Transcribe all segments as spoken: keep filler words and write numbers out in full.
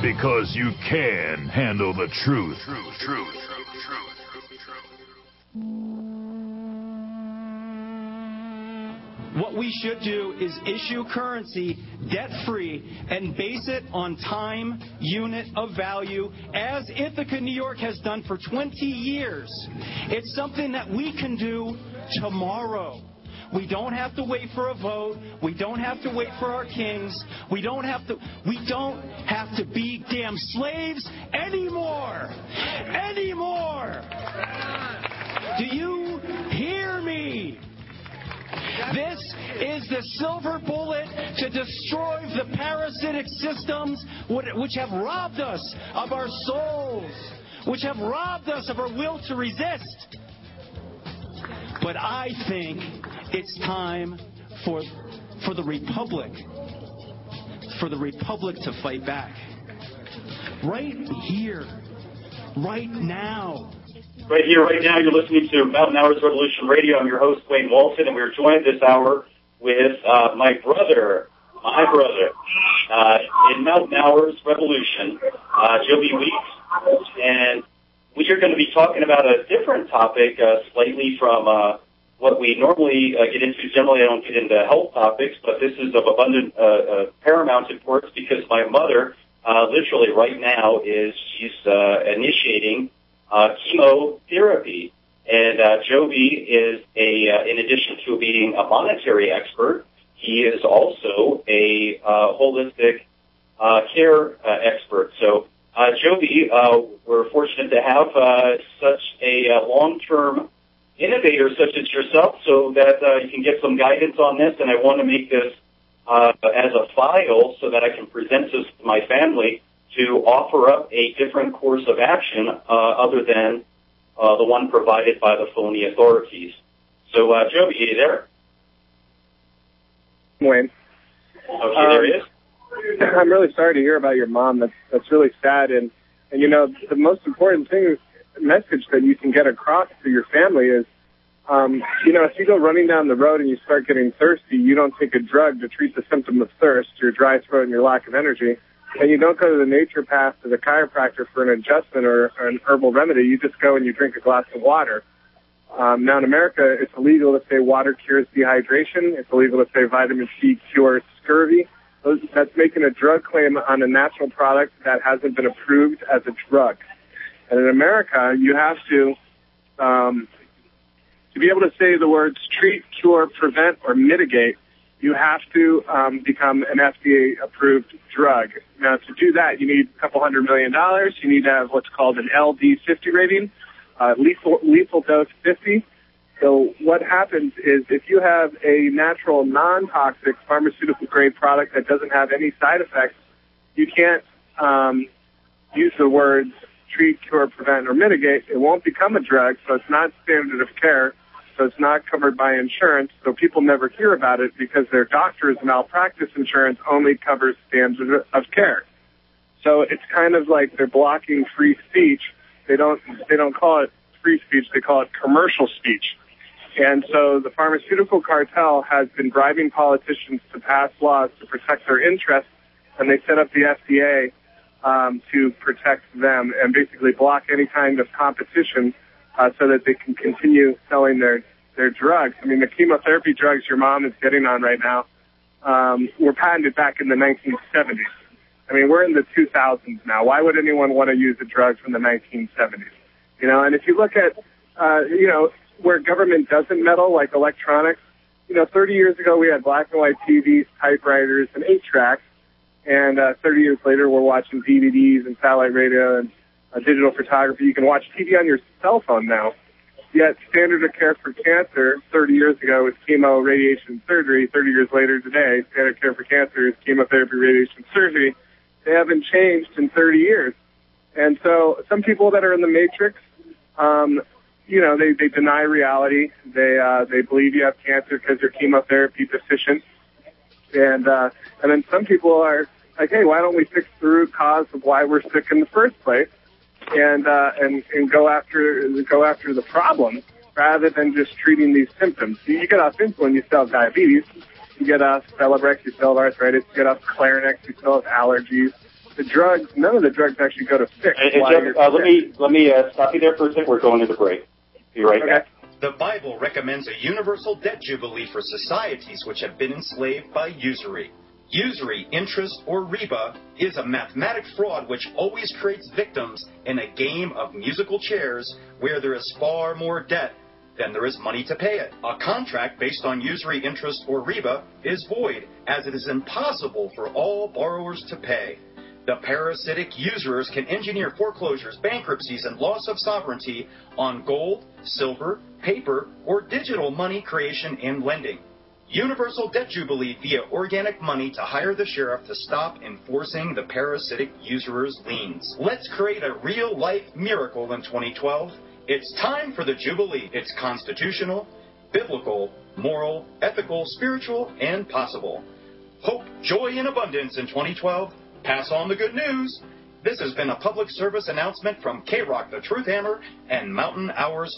Because you can handle the truth. Truth, truth, truth, truth, truth, truth. What we should do is issue currency debt-free and base it on time unit of value, as Ithaca, New York has done for twenty years. It's something that we can do tomorrow. We don't have to wait for a vote. We don't have to wait for our kings. We don't have to we don't have to be damn slaves anymore. Anymore. Do you hear me? This is the silver bullet to destroy the parasitic systems which have robbed us of our souls, which have robbed us of our will to resist. But I think it's time for, for the Republic, for the Republic to fight back. Right here, right now. Right here, right now, you're listening to Mountain Hours Revolution Radio. I'm your host, Wayne Walton, and we're joined this hour with uh, my brother, my brother, uh, in Mountain Hours Revolution, uh, Joby Weeks. And we are going to be talking about a different topic, uh, slightly from uh, what we normally uh, get into. Generally, I don't get into health topics, but this is of abundant, uh, uh, paramount importance because my mother, uh, literally right now, is she's uh, initiating Uh, chemotherapy. And uh, Joby is a, uh, in addition to being a monetary expert, he is also a uh, holistic uh, care uh, expert. So, uh, Joby, uh, we're fortunate to have uh, such a uh, long-term innovator such as yourself, so that uh, you can get some guidance on this. And I want to make this uh, as a file so that I can present this to my family, to offer up a different course of action uh, other than uh, the one provided by the phony authorities. So, uh, Joby, are you there? Wayne. Okay, um, there he is. I'm really sorry to hear about your mom. That's that's really sad. And, and you know, the most important thing, message that you can get across to your family is, um, you know, if you go running down the road and you start getting thirsty, you don't take a drug to treat the symptom of thirst, your dry throat and your lack of energy. And you don't go to the naturopath or the chiropractor for an adjustment or, or an herbal remedy. You just go and you drink a glass of water. Um, now in America, it's illegal to say water cures dehydration. It's illegal to say vitamin C cures scurvy. Those, that's making a drug claim on a natural product that hasn't been approved as a drug. And in America, you have to, um, to be able to say the words treat, cure, prevent, or mitigate, you have to um, become an F D A-approved drug. Now, to do that, you need a couple hundred million dollars. You need to have what's called an L D fifty rating, uh, lethal, lethal dose fifty. So what happens is if you have a natural, non-toxic, pharmaceutical-grade product that doesn't have any side effects, you can't um, use the words treat, cure, prevent, or mitigate. It won't become a drug, so it's not standard of care. So it's not covered by insurance, so people never hear about it because their doctor's malpractice insurance only covers standard of care. So it's kind of like they're blocking free speech. They don't they don't call it free speech, they call it commercial speech. And so the pharmaceutical cartel has been bribing politicians to pass laws to protect their interests, and they set up the F D A um, to protect them and basically block any kind of competition Uh, so that they can continue selling their, their drugs. I mean, the chemotherapy drugs your mom is getting on right now um, were patented back in the nineteen seventies. I mean, we're in the two thousands now. Why would anyone want to use a drug from the nineteen seventies? You know, and if you look at, uh, you know, where government doesn't meddle, like electronics, you know, thirty years ago we had black and white T Vs, typewriters, and eight tracks, and uh, thirty years later we're watching D V Ds and satellite radio and Uh, digital photography. You can watch T V on your cell phone now. Yet standard of care for cancer thirty years ago was chemo, radiation, surgery. thirty years later today, standard of care for cancer is chemotherapy, radiation, surgery. They haven't changed in thirty years. And so some people that are in the matrix, um, you know, they, they deny reality. They uh, they believe you have cancer because you're chemotherapy deficient. And, uh, and then some people are like, hey, why don't we fix the root cause of why we're sick in the first place? And, uh, and, and go after, go after the problem rather than just treating these symptoms. You get off insulin, you still have diabetes. You get off Celebrex, you still have arthritis. You get off Clarinex, you still have allergies. the drugs, none of the drugs actually go to fix. And, and why Jeff, you're uh, let sick. me let me uh, stop you there for a second. We're going into break. Be right Okay. back. The Bible recommends a universal debt jubilee for societies which have been enslaved by usury. Usury, interest, or riba is a mathematic fraud which always creates victims in a game of musical chairs where there is far more debt than there is money to pay it. A contract based on usury, interest, or riba is void, as it is impossible for all borrowers to pay. The parasitic usurers can engineer foreclosures, bankruptcies, and loss of sovereignty on gold, silver, paper, or digital money creation and lending. Universal debt jubilee via organic money to hire the sheriff to stop enforcing the parasitic usurers' liens. Let's create a real-life miracle in twenty twelve. It's time for the jubilee. It's constitutional, biblical, moral, ethical, spiritual, and possible. Hope, joy, and abundance in twenty twelve. Pass on the good news. This has been a public service announcement from K-Rock, the Truth Hammer, and Mountain Hours.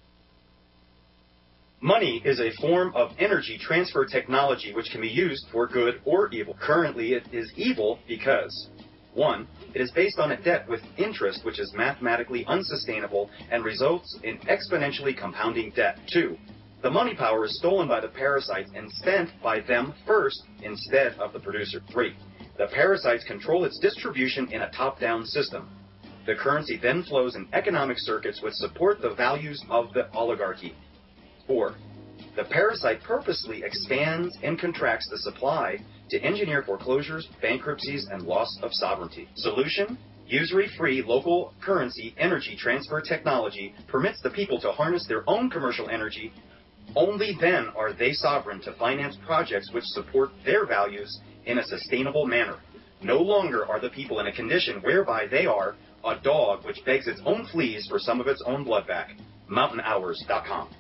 Money is a form of energy transfer technology which can be used for good or evil. Currently, it is evil because, one, it is based on a debt with interest which is mathematically unsustainable and results in exponentially compounding debt. Two, the money power is stolen by the parasites and spent by them first instead of the producer. Three, the parasites control its distribution in a top-down system. The currency then flows in economic circuits which support the values of the oligarchy. Four, the parasite purposely expands and contracts the supply to engineer foreclosures, bankruptcies, and loss of sovereignty. Solution: usury-free local currency energy transfer technology permits the people to harness their own commercial energy. Only then are they sovereign to finance projects which support their values in a sustainable manner. No longer are the people in a condition whereby they are a dog which begs its own fleas for some of its own blood back. mountain hours dot com.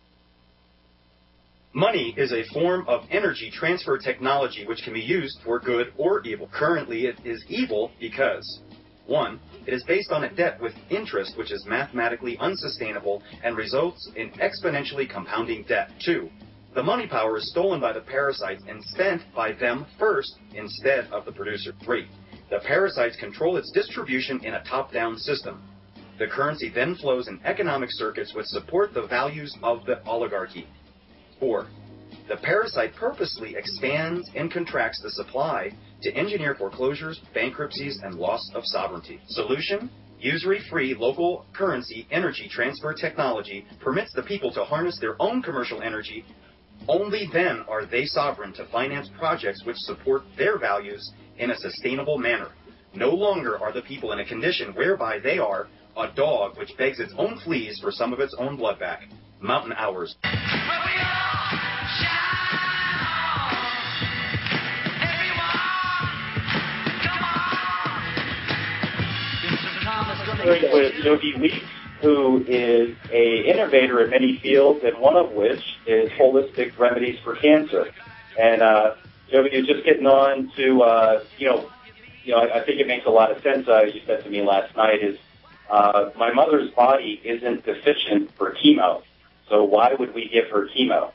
Money is a form of energy transfer technology which can be used for good or evil. Currently, it is evil because, one, it is based on a debt with interest which is mathematically unsustainable and results in exponentially compounding debt. Two, the money power is stolen by the parasites and spent by them first instead of the producer. Three, the parasites control its distribution in a top-down system. The currency then flows in economic circuits which support the values of the oligarchy. Four, the parasite purposely expands and contracts the supply to engineer foreclosures, bankruptcies, and loss of sovereignty. Solution: usury-free local currency energy transfer technology permits the people to harness their own commercial energy. Only then are they sovereign to finance projects which support their values in a sustainable manner. No longer are the people in a condition whereby they are a dog which begs its own fleas for some of its own blood back. Mountain Hours. With Yogi Weeks, who is a innovator in many fields, and one of which is holistic remedies for cancer. And uh, Yogi, you're just getting on to, uh, you know, you know, I, I think it makes a lot of sense. Uh, you said to me last night is uh, my mother's body isn't deficient for chemo, so why would we give her chemo?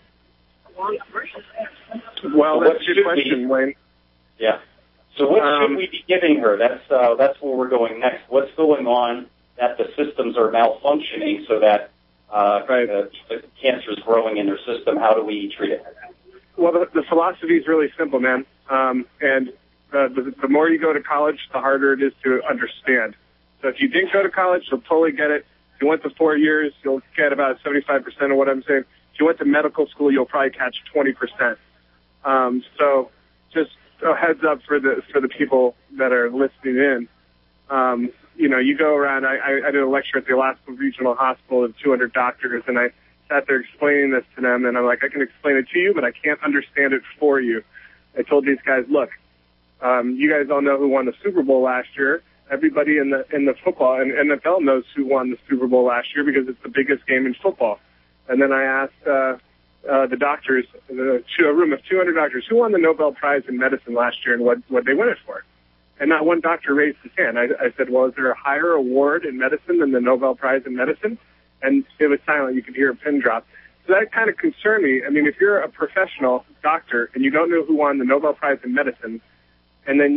Well, so that's a good question, we, Wayne. Yeah. So what Um, should we be giving her? That's uh, that's where we're going next. What's going on that the systems are malfunctioning so that uh, right. uh, the cancer is growing in their system? How do we treat it? Well, the, the philosophy is really simple, man. Um, and uh, the, the more you go to college, the harder it is to understand. So if you didn't go to college, you'll totally get it. If you went to four years, you'll get about seventy-five percent of what I'm saying. If you went to medical school, you'll probably catch twenty percent. Um, so just a heads up for the for the people that are listening in. Um, you know, you go around. I, I, I did a lecture at the Alaska Regional Hospital of two hundred doctors, and I sat there explaining this to them, and I'm like, I can explain it to you, but I can't understand it for you. I told these guys, look, um, you guys all know who won the Super Bowl last year. Everybody in the in the football and N F L knows who won the Super Bowl last year because it's the biggest game in football. And then I asked uh, uh, the doctors, the, a room of two hundred doctors, who won the Nobel Prize in medicine last year and what what they won it for. And not one doctor raised his hand. I, I said, well, is there a higher award in medicine than the Nobel Prize in medicine? And it was silent. You could hear a pin drop. So that kind of concerned me. I mean, if you're a professional doctor and you don't know who won the Nobel Prize in medicine, and then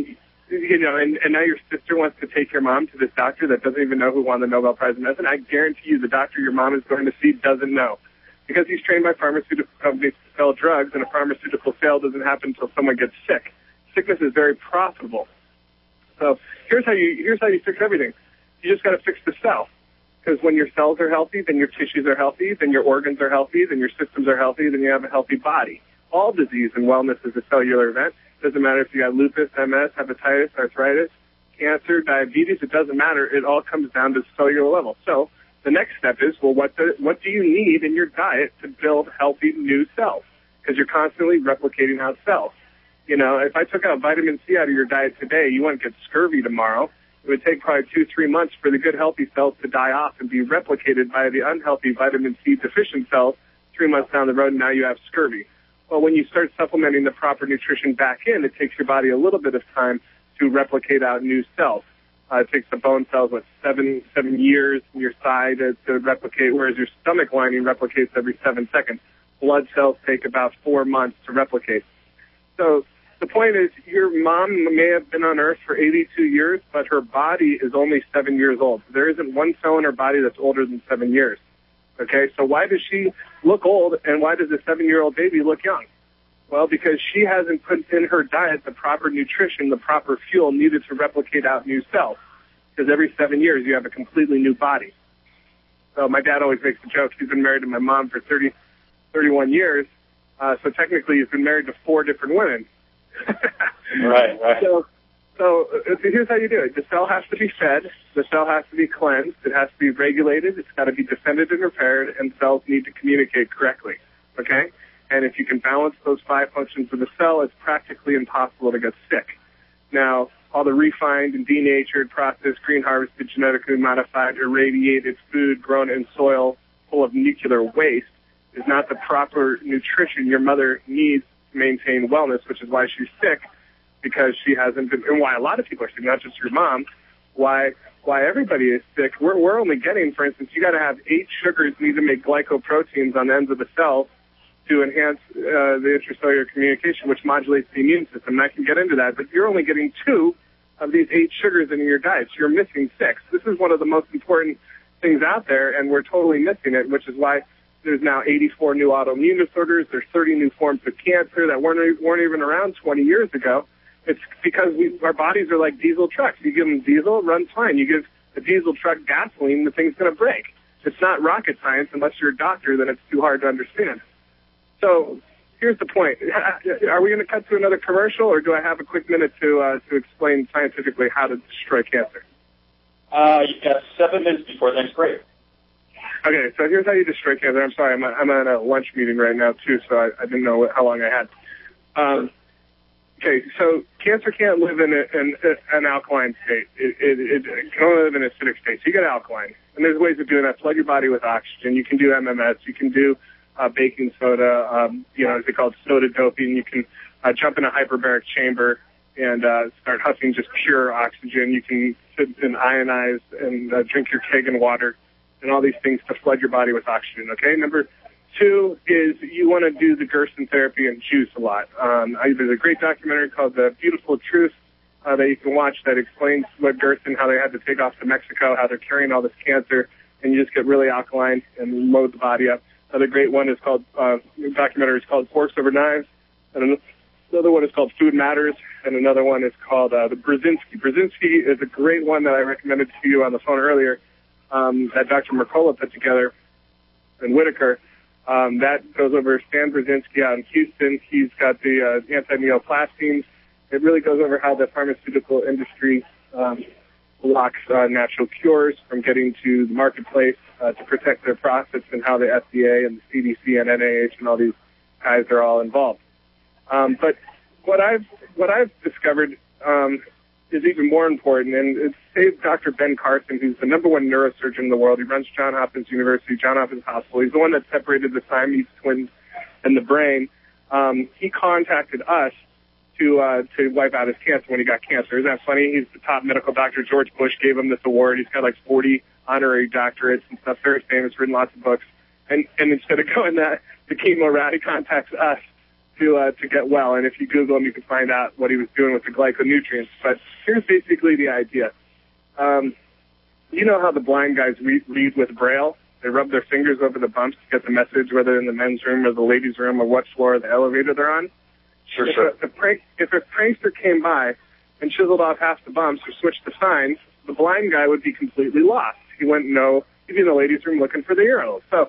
you know, and, and now your sister wants to take your mom to this doctor that doesn't even know who won the Nobel Prize in medicine. I guarantee you the doctor your mom is going to see doesn't know, because he's trained by pharmaceutical companies to sell drugs, and a pharmaceutical sale doesn't happen until someone gets sick. Sickness is very profitable. So here's how you here's how you fix everything. You just got to fix the cell, because when your cells are healthy, then your tissues are healthy, then your organs are healthy, then your systems are healthy, then you have a healthy body. All disease and wellness is a cellular event. Doesn't matter if you got lupus, M S, hepatitis, arthritis, cancer, diabetes. It doesn't matter. It all comes down to cellular level. So the next step is, well, what the, what do you need in your diet to build healthy new cells? Because you're constantly replicating out cells. You know, if I took out vitamin C out of your diet today, you wouldn't get scurvy tomorrow. It would take probably two, three months for the good healthy cells to die off and be replicated by the unhealthy vitamin C deficient cells three months down the road, and now you have scurvy. Well, when you start supplementing the proper nutrition back in, it takes your body a little bit of time to replicate out new cells. Uh, it takes the bone cells, what, seven seven years in your thigh to, to replicate, whereas your stomach lining replicates every seven seconds. Blood cells take about four months to replicate. So the point is, your mom may have been on Earth for eighty-two years, but her body is only seven years old. There isn't one cell in her body that's older than seven years. Okay, so why does she look old, and why does a seven-year-old baby look young? Well, because she hasn't put in her diet the proper nutrition, the proper fuel needed to replicate out new cells. Because every seven years, you have a completely new body. So my dad always makes the joke, he's been married to my mom for thirty, thirty-one years, uh, so technically he's been married to four different women. Right, right. So, so uh, here's how you do it. The cell has to be fed. The cell has to be cleansed. It has to be regulated. It's got to be defended and repaired, and cells need to communicate correctly. Okay? And if you can balance those five functions of the cell, it's practically impossible to get sick. Now, all the refined and denatured, processed, green harvested, genetically modified, irradiated food grown in soil full of nuclear waste is not the proper nutrition your mother needs to maintain wellness, which is why she's sick, because she hasn't been, and why a lot of people are sick, not just your mom, why why everybody is sick. We're, we're only getting, for instance, you got to have eight sugars need to make glycoproteins on the ends of the cells to enhance uh, the intracellular communication, which modulates the immune system. And I can get into that, but you're only getting two of these eight sugars in your diet. So you're missing six. This is one of the most important things out there, and we're totally missing it, which is why there's now eighty-four new autoimmune disorders. There's thirty new forms of cancer that weren't, weren't even around twenty years ago. It's because we, our bodies are like diesel trucks. You give them diesel, it runs fine. You give a diesel truck gasoline, the thing's going to break. It's not rocket science unless you're a doctor, then it's too hard to understand. So here's the point. Are we going to cut to another commercial, or do I have a quick minute to uh, to explain scientifically how to destroy cancer? Uh, you got seven minutes before the next break. Okay, so here's how you destroy cancer. I'm sorry, I'm, I'm at a lunch meeting right now, too, so I, I didn't know how long I had. Um, okay, so cancer can't live in, a, in a, an alkaline state. It, it, it can only live in an acidic state. So you get alkaline. And there's ways of doing that. Flood your body with oxygen. You can do M M S. You can do uh, baking soda. Um, you know, it's called soda doping. You can uh, jump in a hyperbaric chamber and uh, start huffing just pure oxygen. You can sit and ionize and uh, drink your Kangen water and all these things to flood your body with oxygen, okay? Number two is you want to do the Gerson therapy and juice a lot. Um, I, there's a great documentary called The Beautiful Truth uh, that you can watch that explains what Gerson, how they had to take off to Mexico, how they're carrying all this cancer, and you just get really alkaline and load the body up. Another great one is called, uh, documentary is called Forks Over Knives, and another one is called Food Matters, and another one is called uh, the Brzezinski. Brzezinski is a great one that I recommended to you on the phone earlier. Um, that Doctor Mercola put together in Whitaker. Um, that goes over Stan Brzezinski out in Houston. He's got the uh, anti-neoplastines. It really goes over how the pharmaceutical industry um, blocks uh, natural cures from getting to the marketplace uh, to protect their profits, and how the F D A and the C D C and N I H and all these guys are all involved. Um, but what I've what I've discovered um, is even more important, and it saved Doctor Ben Carson, who's the number one neurosurgeon in the world. He runs Johns Hopkins University, Johns Hopkins Hospital. He's the one that separated the Siamese twins in the brain. Um, he contacted us to uh, to wipe out his cancer when he got cancer. Isn't that funny? He's the top medical doctor. George Bush gave him this award. He's got like forty honorary doctorates and stuff. Very famous, written lots of books. And and instead of going that the chemo route, he contacts us to uh, to get well. And if you Google him, you can find out what he was doing with the glyconutrients. But here's basically the idea. Um, you know how the blind guys read, read with Braille? They rub their fingers over the bumps to get the message, whether in the men's room or the ladies' room or what floor of the elevator they're on. Sure, if sure. A, a prank, if a prankster came by and chiseled off half the bumps or switched the signs, the blind guy would be completely lost. He wouldn't know. He'd be in the ladies' room looking for the arrows. So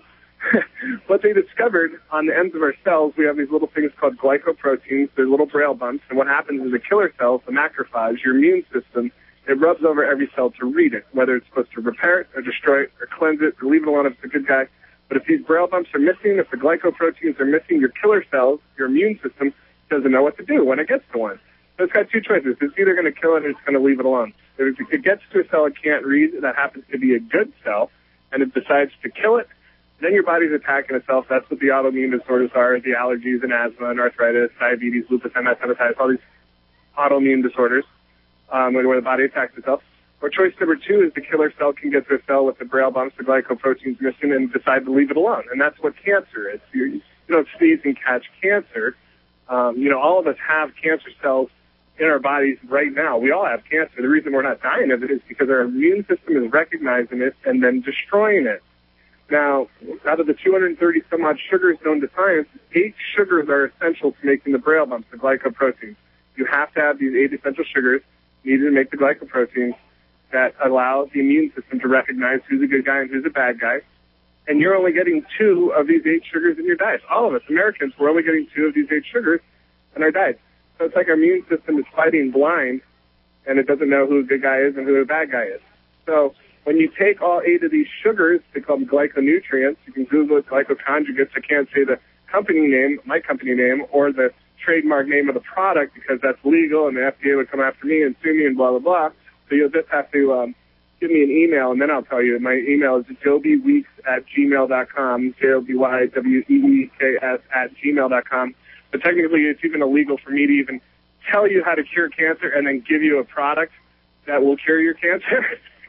what they discovered on the ends of our cells, we have these little things called glycoproteins. They're little Braille bumps. And what happens is the killer cells, the macrophage, your immune system, it rubs over every cell to read it, whether it's supposed to repair it or destroy it or cleanse it or leave it alone if it's a good guy. But if these Braille bumps are missing, if the glycoproteins are missing, your killer cells, your immune system, doesn't know what to do when it gets to one. So it's got two choices. It's either going to kill it or it's going to leave it alone. If it gets to a cell it can't read, that happens to be a good cell, and it decides to kill it, then your body's attacking itself. That's what the autoimmune disorders are, the allergies and asthma and arthritis, diabetes, lupus, M S, hepatitis, all these autoimmune disorders, um, where the body attacks itself. Or choice number two is the killer cell can get to a cell with the Braille bumps, the glycoproteins missing, and decide to leave it alone. And that's what cancer is. You, you don't sneeze and catch cancer. Um, you know, all of us have cancer cells in our bodies right now. We all have cancer. The reason we're not dying of it is because our immune system is recognizing it and then destroying it. Now, out of the two hundred thirty some odd sugars known to science, eight sugars are essential to making the Braille bumps, the glycoproteins. You have to have these eight essential sugars needed to make the glycoproteins that allow the immune system to recognize who's a good guy and who's a bad guy. And you're only getting two of these eight sugars in your diet. All of us, Americans, we're only getting two of these eight sugars in our diet. So it's like our immune system is fighting blind, and it doesn't know who a good guy is and who a bad guy is. So when you take all eight of these sugars, they call them glyconutrients. You can Google it, glycoconjugates. I can't say the company name, my company name, or the trademark name of the product because that's legal, and the F D A would come after me and sue me and blah, blah, blah. So you'll just have to um, give me an email, and then I'll tell you. My email is jobyweeks at gmail dot com, J O B Y W E E K S at gmail dot com. But technically, it's even illegal for me to even tell you how to cure cancer and then give you a product that will cure your cancer.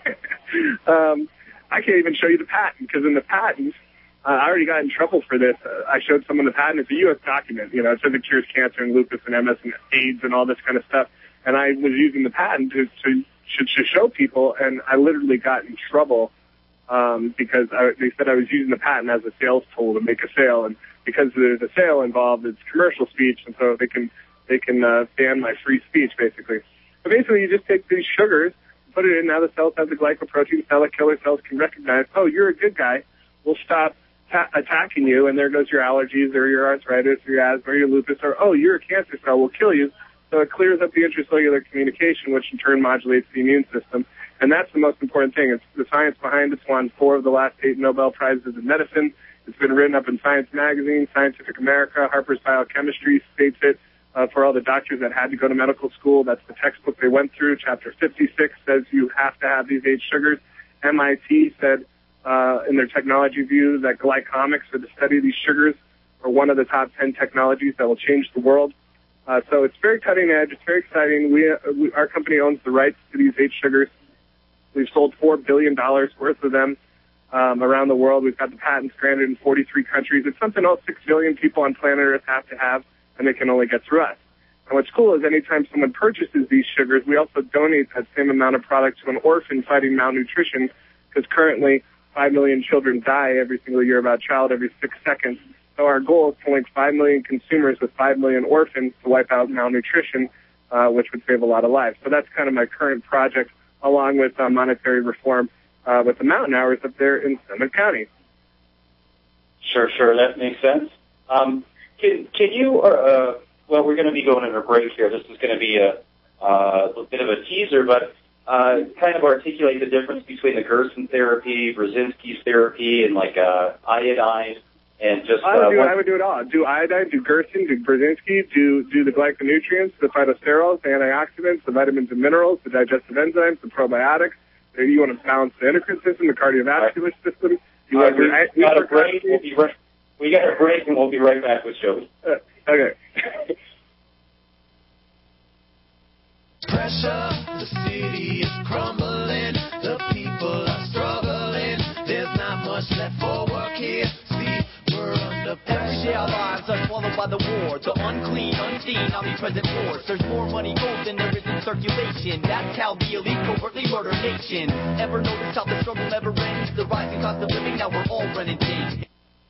um, I can't even show you the patent because in the patent, uh, I already got in trouble for this. Uh, I showed someone the patent. It's a U S document. You know, it says it cures cancer and lupus and M S and AIDS and all this kind of stuff. And I was using the patent to, to, to, to show people, and I literally got in trouble um, because I, they said I was using the patent as a sales tool to make a sale. And because there's a sale involved, it's commercial speech, and so they can they can uh, ban my free speech, basically. But basically, you just take these sugars, put it in, now the cells have the glycoproteins, now the killer cells can recognize, oh, you're a good guy, we'll stop ta- attacking you, and there goes your allergies or your arthritis or your asthma or your lupus, or, oh, you're a cancer cell, we'll kill you. So it clears up the intracellular communication, which in turn modulates the immune system. And that's the most important thing. It's the science behind it's won four of the last eight Nobel Prizes in medicine. It's been written up in Science Magazine, Scientific America, Harper's Biochemistry states it uh, for all the doctors that had to go to medical school. That's the textbook they went through. Chapter fifty-six says you have to have these eight sugars. M I T said uh, in their technology view that glycomics, or the study of these sugars, are one of the top ten technologies that will change the world. Uh, so it's very cutting edge. It's very exciting. We, uh, we our company owns the rights to these eight sugars. We've sold four billion dollars worth of them um, around the world. We've got the patents granted in forty-three countries. It's something all six billion people on planet Earth have to have, and they can only get through us. And what's cool is anytime someone purchases these sugars, we also donate that same amount of product to an orphan fighting malnutrition, because currently five million children die every single year about child every six seconds. So our goal is to link five million consumers with five million orphans to wipe out malnutrition, uh, which would save a lot of lives. So that's kind of my current project, along with uh, monetary reform uh, with the mountain hours up there in Summit County. Sure, sure, that makes sense. Um, can, can you, uh, well, we're going to be going in a break here. This is going to be a, uh, a bit of a teaser, but uh, kind of articulate the difference between the Gerson therapy, Brzezinski's therapy, and like uh, iodine. And just, I, would uh, do, what, I would do it all. Do iodine, do Gerson, do Brzezinski, do, do the glyconutrients, the phytosterols, the antioxidants, the vitamins and minerals, the digestive enzymes, the probiotics. You want to balance the endocrine system, the cardiovascular right. system. You uh, want we, to got a break. We'll be right, we got a break, and we'll be right back with Joey. Uh, okay. Pressure, the city is crumbling, the people are struggling, there's not much left for work here, see, we're under pressure. Every day our lives are followed by by the war. The unclean, unseen, omnipresent force. There's more money gold than there is in circulation. That's how the elite covertly murder nation. Ever notice how the struggle never ends? The rising cost of living, now we're all running things.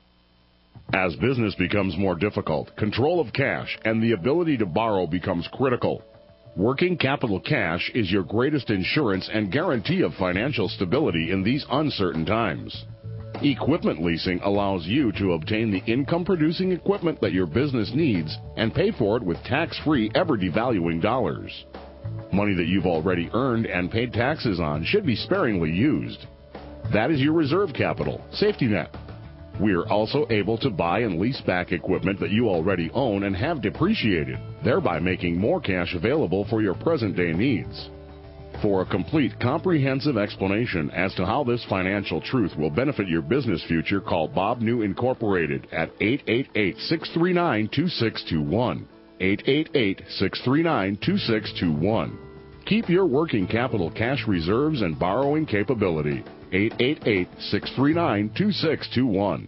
As business becomes more difficult, control of cash and the ability to borrow becomes critical. Working Capital Cash is your greatest insurance and guarantee of financial stability in these uncertain times. Equipment leasing allows you to obtain the income-producing equipment that your business needs and pay for it with tax-free, ever-devaluing dollars. Money that you've already earned and paid taxes on should be sparingly used. That is your reserve capital, safety net. We're also able to buy and lease back equipment that you already own and have depreciated, thereby making more cash available for your present-day needs. For a complete, comprehensive explanation as to how this financial truth will benefit your business future, call Bob New Incorporated at eight eight eight, six three nine, two six two one. eight eight eight, six three nine, two six two one. Keep your working capital cash reserves and borrowing capability. eight eight eight, six three nine, two six two one.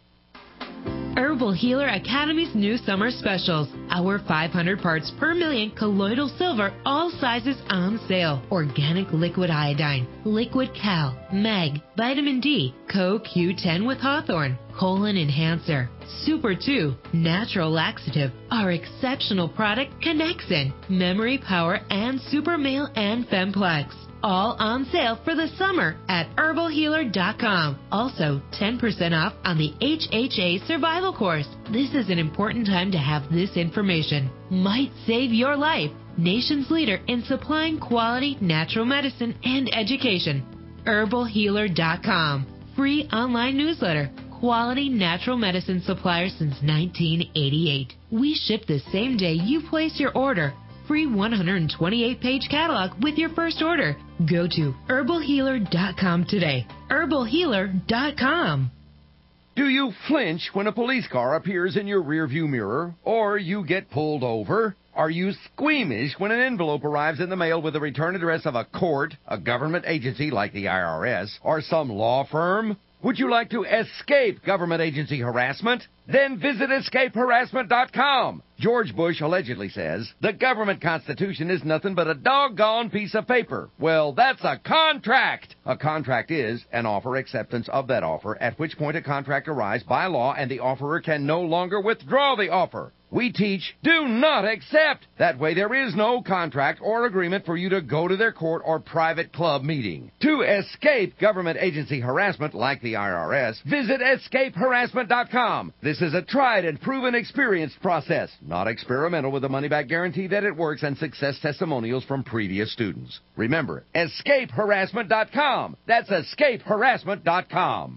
Herbal Healer Academy's new summer specials. Our five hundred parts per million colloidal silver, all sizes on sale. Organic liquid iodine, liquid cal, mag, vitamin D, Co Q ten with Hawthorne, colon enhancer, Super two, natural laxative. Our exceptional product Connexin, memory power, and Super Male and Femplex. All on sale for the summer at herbal healer dot com. Also, ten percent off on the H H A Survival Course. This is an important time to have this information. Might save your life. Nation's leader in supplying quality natural medicine and education. herbal healer dot com. Free online newsletter. Quality natural medicine supplier since nineteen eighty-eight. We ship the same day you place your order. Free one hundred twenty-eight page catalog with your first order. Go to herbal healer dot com today. herbal healer dot com. Do you flinch when a police car appears in your rearview mirror or you get pulled over? Are you squeamish when an envelope arrives in the mail with the return address of a court, a government agency like the I R S, or some law firm? Would you like to escape government agency harassment? Then visit escape harassment dot com. George Bush allegedly says, the government constitution is nothing but a doggone piece of paper. Well, that's a contract. A contract is an offer acceptance of that offer, at which point a contract arrives by law and the offerer can no longer withdraw the offer. We teach, do not accept. That way there is no contract or agreement for you to go to their court or private club meeting. To escape government agency harassment like the I R S, visit escape harassment dot com. This is a tried and proven experienced process, not experimental, with a money-back guarantee that it works and success testimonials from previous students. Remember, escape harassment dot com. That's escape harassment dot com.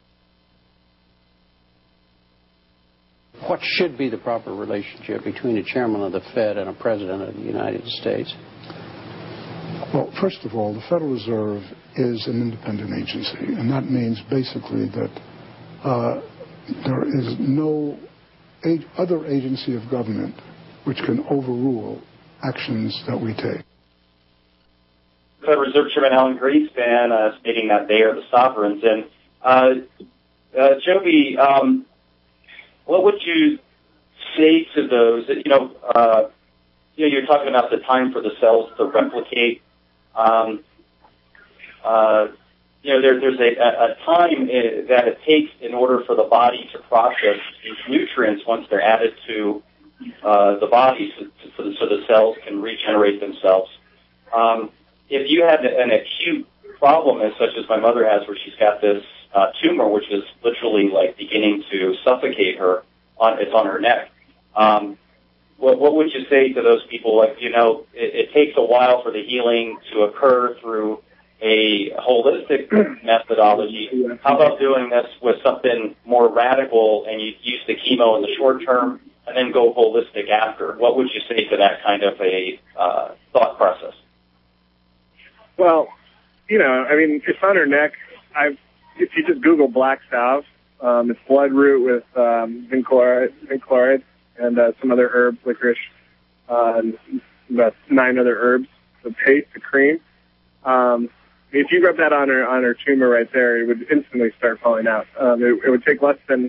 What should be the proper relationship between a chairman of the Fed and a president of the United States? Well, first of all, the Federal Reserve is an independent agency, and that means basically that uh, there is no ag- other agency of government which can overrule actions that we take. Federal Reserve Chairman Alan Greenspan uh, stating that they are the sovereigns. And uh, uh, Joby, um, what would you say to those? You know, uh, you know, you're talking about the time for the cells to replicate. Um, uh, you know, there, there's a, a time that it takes in order for the body to process these nutrients once they're added to uh, the body, so, so, so the cells can regenerate themselves. Um, if you had an acute problem, as such as my mother has, where she's got this uh, tumor, which is literally like beginning to suffocate her, on it's on her neck. Um, what, what would you say to those people? Like, you know, it, it takes a while for the healing to occur through a holistic methodology. How about doing this with something more radical, and you use the chemo in the short term and then go holistic after? What would you say to that kind of a uh, thought process? Well, you know, I mean, it's on her neck. I've, if you just Google black salve, um, it's bloodroot with um, zinc chloride, zinc chloride and uh, some other herbs, licorice, uh, and about nine other herbs, the paste, the cream. Um, if you rub that on her on her tumor right there, it would instantly start falling out. Um, it, it would take less than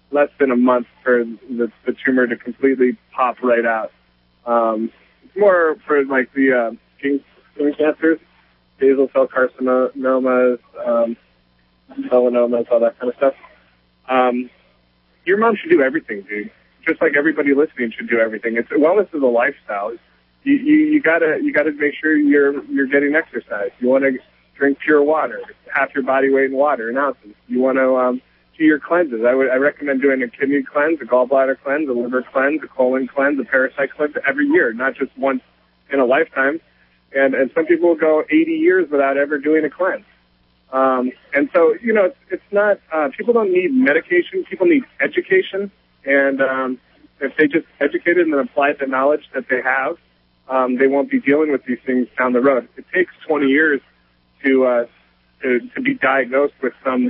less than a month for the, the tumor to completely pop right out. Um, it's more for like the uh, skin, skin cancers, basal cell carcinomas, um, melanomas, all that kind of stuff. Um, your mom should do everything, dude. Just like everybody listening should do everything. It's wellness is a lifestyle. You, you, you gotta you gotta make sure you're you're getting exercise. You want to drink pure water, half your body weight in water in ounces. You want to um, do your cleanses. I would I recommend doing a kidney cleanse, a gallbladder cleanse, a liver cleanse, a colon cleanse, a parasite cleanse every year, not just once in a lifetime. And and some people will go eighty years without ever doing a cleanse. Um, and so you know it's, it's not uh, people don't need medication. People need education. And um, if they just educated and applied the knowledge that they have, um, they won't be dealing with these things down the road. It takes twenty years to uh, to, to be diagnosed with some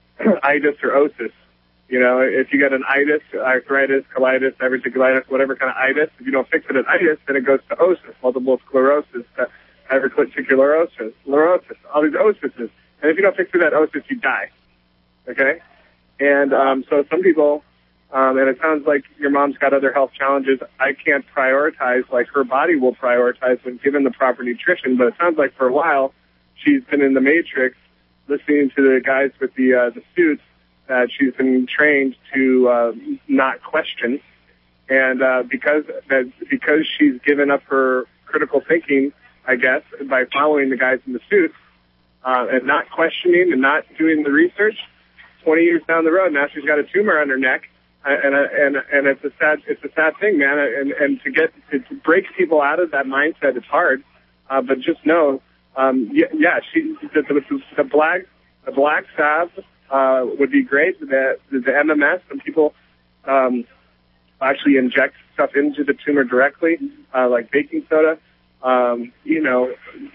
itis or osis. You know, if you get an itis, arthritis, colitis, diverticulitis, whatever kind of itis, if you don't fix it at itis, then it goes to osis, multiple sclerosis, diverticulosis, sclerosis, all these osises. And if you don't fix it at osis, you die. Okay? And um, so some people... Um, and it sounds like your mom's got other health challenges. I can't prioritize like her body will prioritize when given the proper nutrition, but it sounds like for a while she's been in the matrix listening to the guys with the uh, the suits that she's been trained to uh, not question. And uh, because that because she's given up her critical thinking, I guess, by following the guys in the suits uh, and not questioning and not doing the research, twenty years down the road, now she's got a tumor on her neck. And and and it's a sad it's a sad thing, man. And and to get to, to break people out of that mindset, it's hard. Uh, but just know, um, yeah, yeah she the, the, the black the black salve uh, would be great. The the, the M M S, some people um, actually inject stuff into the tumor directly, uh, like baking soda. Um, you know,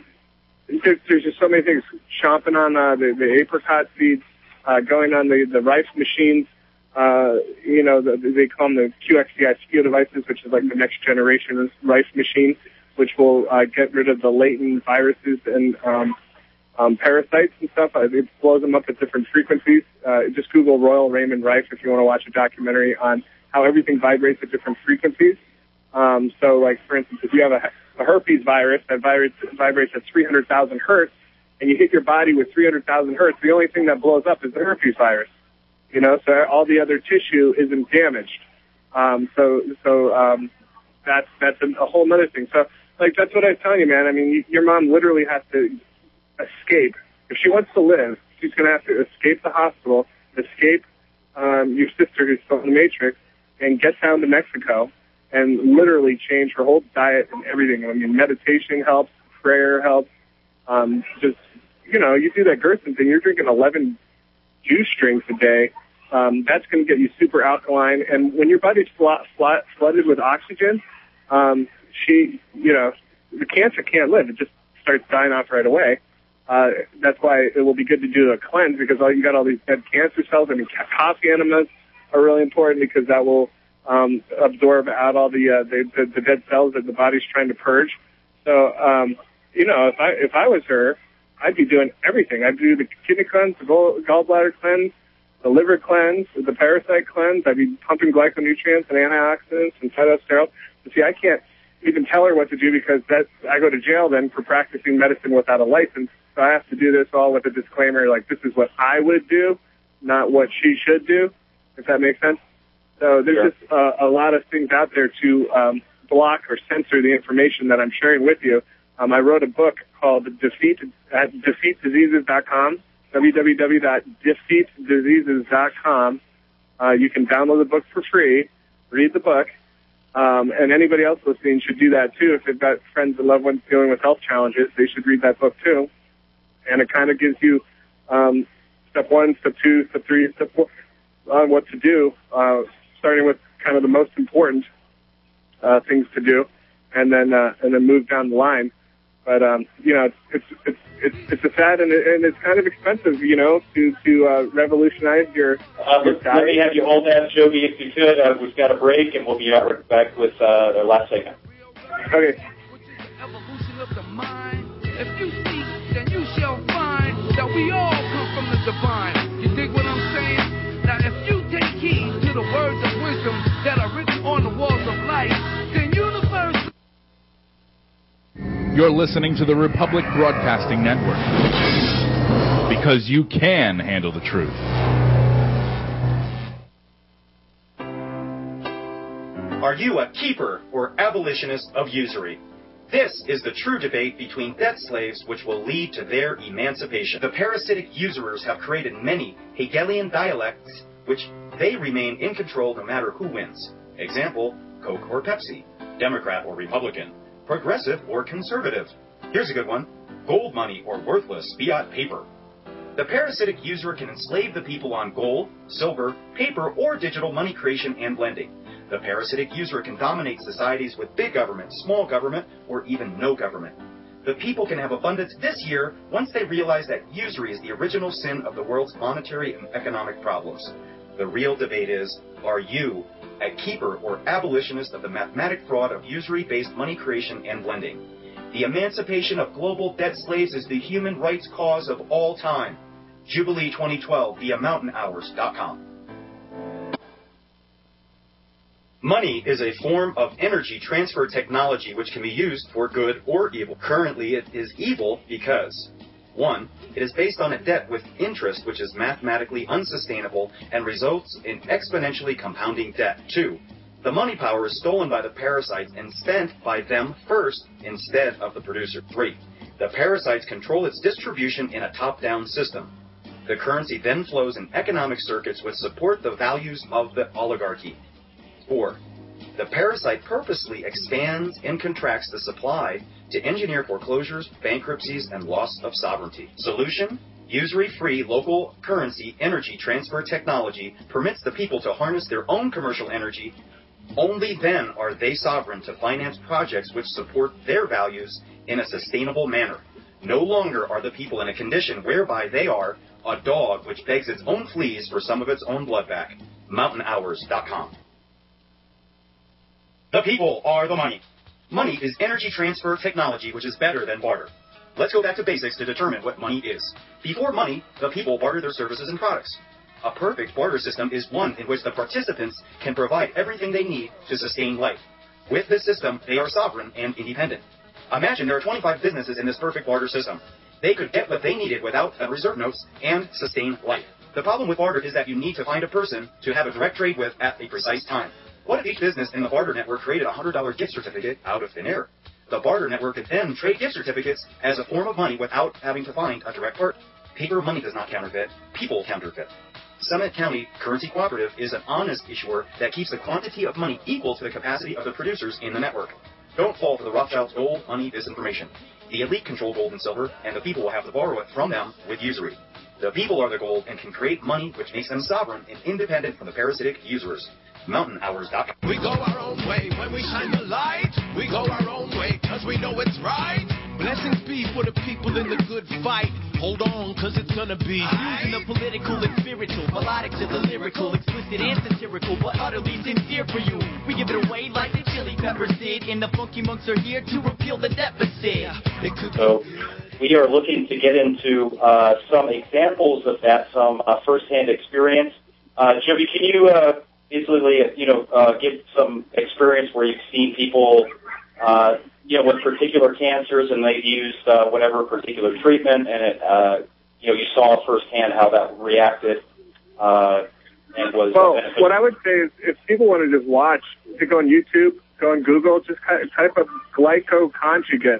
there, there's just so many things. Chomping on uh, the, the apricot seeds, uh, going on the the rice machines. Uh, you know, the, they call them the Q X C I S devices, which is like the next generation rice machine, which will uh, get rid of the latent viruses and um, um, parasites and stuff. Uh, it blows them up at different frequencies. Uh, just Google Royal Raymond Rife if you want to watch a documentary on how everything vibrates at different frequencies. Um, so, like, for instance, if you have a, a herpes virus that vibrates, vibrates at three hundred thousand hertz, and you hit your body with three hundred thousand hertz, the only thing that blows up is the herpes virus. You know, so all the other tissue isn't damaged. Um, so, so, um, that's, that's a, a whole other thing. So, like, that's what I was telling you, man. I mean, you, your mom literally has to escape. If she wants to live, she's going to have to escape the hospital, escape, um, your sister who's still in the Matrix, and get down to Mexico and literally change her whole diet and everything. I mean, meditation helps, prayer helps, um, just, you know, you do that Gerson thing, you're drinking eleven juice drinks a day. Um, that's going to get you super alkaline. And when your body's fl- fl- flooded with oxygen, um, she, you know, the cancer can't live. It just starts dying off right away. Uh, that's why it will be good to do a cleanse because all you got all these dead cancer cells. I mean, coffee enemas are really important because that will um, absorb out all the, uh, the, the the dead cells that the body's trying to purge. So, um, you know, if I if I was her, I'd be doing everything. I'd do the kidney cleanse, the gall- gallbladder cleanse, the liver cleanse, the parasite cleanse. I'd be pumping glyconutrients and antioxidants and phytosterols. But see, I can't even tell her what to do because that I go to jail then for practicing medicine without a license. So I have to do this all with a disclaimer, like this is what I would do, not what she should do, if that makes sense. So there's sure. just uh, a lot of things out there to um, block or censor the information that I'm sharing with you. Um, I wrote a book called Defeat at defeat diseases dot com, w w w dot defeat diseases dot com. Uh, you can download the book for free, read the book, um, and anybody else listening should do that too. If they've got friends and loved ones dealing with health challenges, they should read that book too. And it kind of gives you um, step one, step two, step three, step four on what to do, uh, starting with kind of the most important uh, things to do, and then uh, and then move down the line. But um, you know, it's it's it's it's a sad and, it, and it's kind of expensive, you know, to to uh, revolutionize your. Uh, your let, let me have you hold that, Jogi, if you could. Uh, we've got a break, and we'll be right back with uh, the last segment. Okay. If you seek, then you shall find that we all come from the divine. You dig what I'm saying? Now, if you take heed to You're listening to the Republic Broadcasting Network. Because you can handle the truth. Are you a keeper or abolitionist of usury? This is the true debate between debt slaves which will lead to their emancipation. The parasitic usurers have created many Hegelian dialects which they remain in control no matter who wins. Example, Coke or Pepsi, Democrat or Republican, progressive or conservative. Here's a good one, gold money or worthless fiat paper. The parasitic usurer can enslave the people on gold, silver, paper, or digital money creation and lending. The parasitic usurer can dominate societies with big government, small government, or even no government. The people can have abundance this year once they realize that usury is the original sin of the world's monetary and economic problems. The real debate is, are you a keeper or abolitionist of the mathematic fraud of usury-based money creation and lending? The emancipation of global debt slaves is the human rights cause of all time. Jubilee twenty twelve via mountain hours dot com. Money is a form of energy transfer technology which can be used for good or evil. Currently, it is evil because, one, it is based on a debt with interest which is mathematically unsustainable and results in exponentially compounding debt. Two, the money power is stolen by the parasites and spent by them first instead of the producer. Three, the parasites control its distribution in a top-down system. The currency then flows in economic circuits which support the values of the oligarchy. Four, the parasite purposely expands and contracts the supply to engineer foreclosures, bankruptcies, and loss of sovereignty. Solution? Usury-free local currency energy transfer technology permits the people to harness their own commercial energy. Only then are they sovereign to finance projects which support their values in a sustainable manner. No longer are the people in a condition whereby they are a dog which begs its own fleas for some of its own blood back. mountain hours dot com. The people are the money. Money is energy transfer technology which is better than barter. Let's go back to basics to determine what money is. Before money, the people barter their services and products. A perfect barter system is one in which the participants can provide everything they need to sustain life. With this system, they are sovereign and independent. Imagine there are twenty-five businesses in this perfect barter system. They could get what they needed without a reserve notes and sustain life. The problem with barter is that you need to find a person to have a direct trade with at a precise time. What if each business in the barter network created a one hundred dollar gift certificate out of thin air? The barter network could then trade gift certificates as a form of money without having to find a direct part. Paper money does not counterfeit. People counterfeit. Summit County Currency Cooperative is an honest issuer that keeps the quantity of money equal to the capacity of the producers in the network. Don't fall for the Rothschilds' gold, money, disinformation. The elite control gold and silver, and the people will have to borrow it from them with usury. The people are the gold and can create money which makes them sovereign and independent from the parasitic usurers. mountain hours dot com. We go our own way when we shine the light. We go our own way because we know it's right. Blessings be for the people in the good fight. Hold on, cause it's gonna be using the political and spiritual, melodic to the lyrical, explicit and satirical, but utterly sincere for you. We give it away like the Chili Peppers did, and the Funky Monks are here to repeal the deficit. So we are looking to get into uh, some examples of that, some uh, firsthand experience. Uh, Joby, can you uh, easily, you know, uh, give some experience where you've seen people, uh, you know, with particular cancers and they've used uh, whatever particular treatment, and it, uh, you know, you saw firsthand how that reacted uh, and was. Well, what I would say is, if people want to just watch, to go on YouTube, go on Google, just type up glycoconjugate,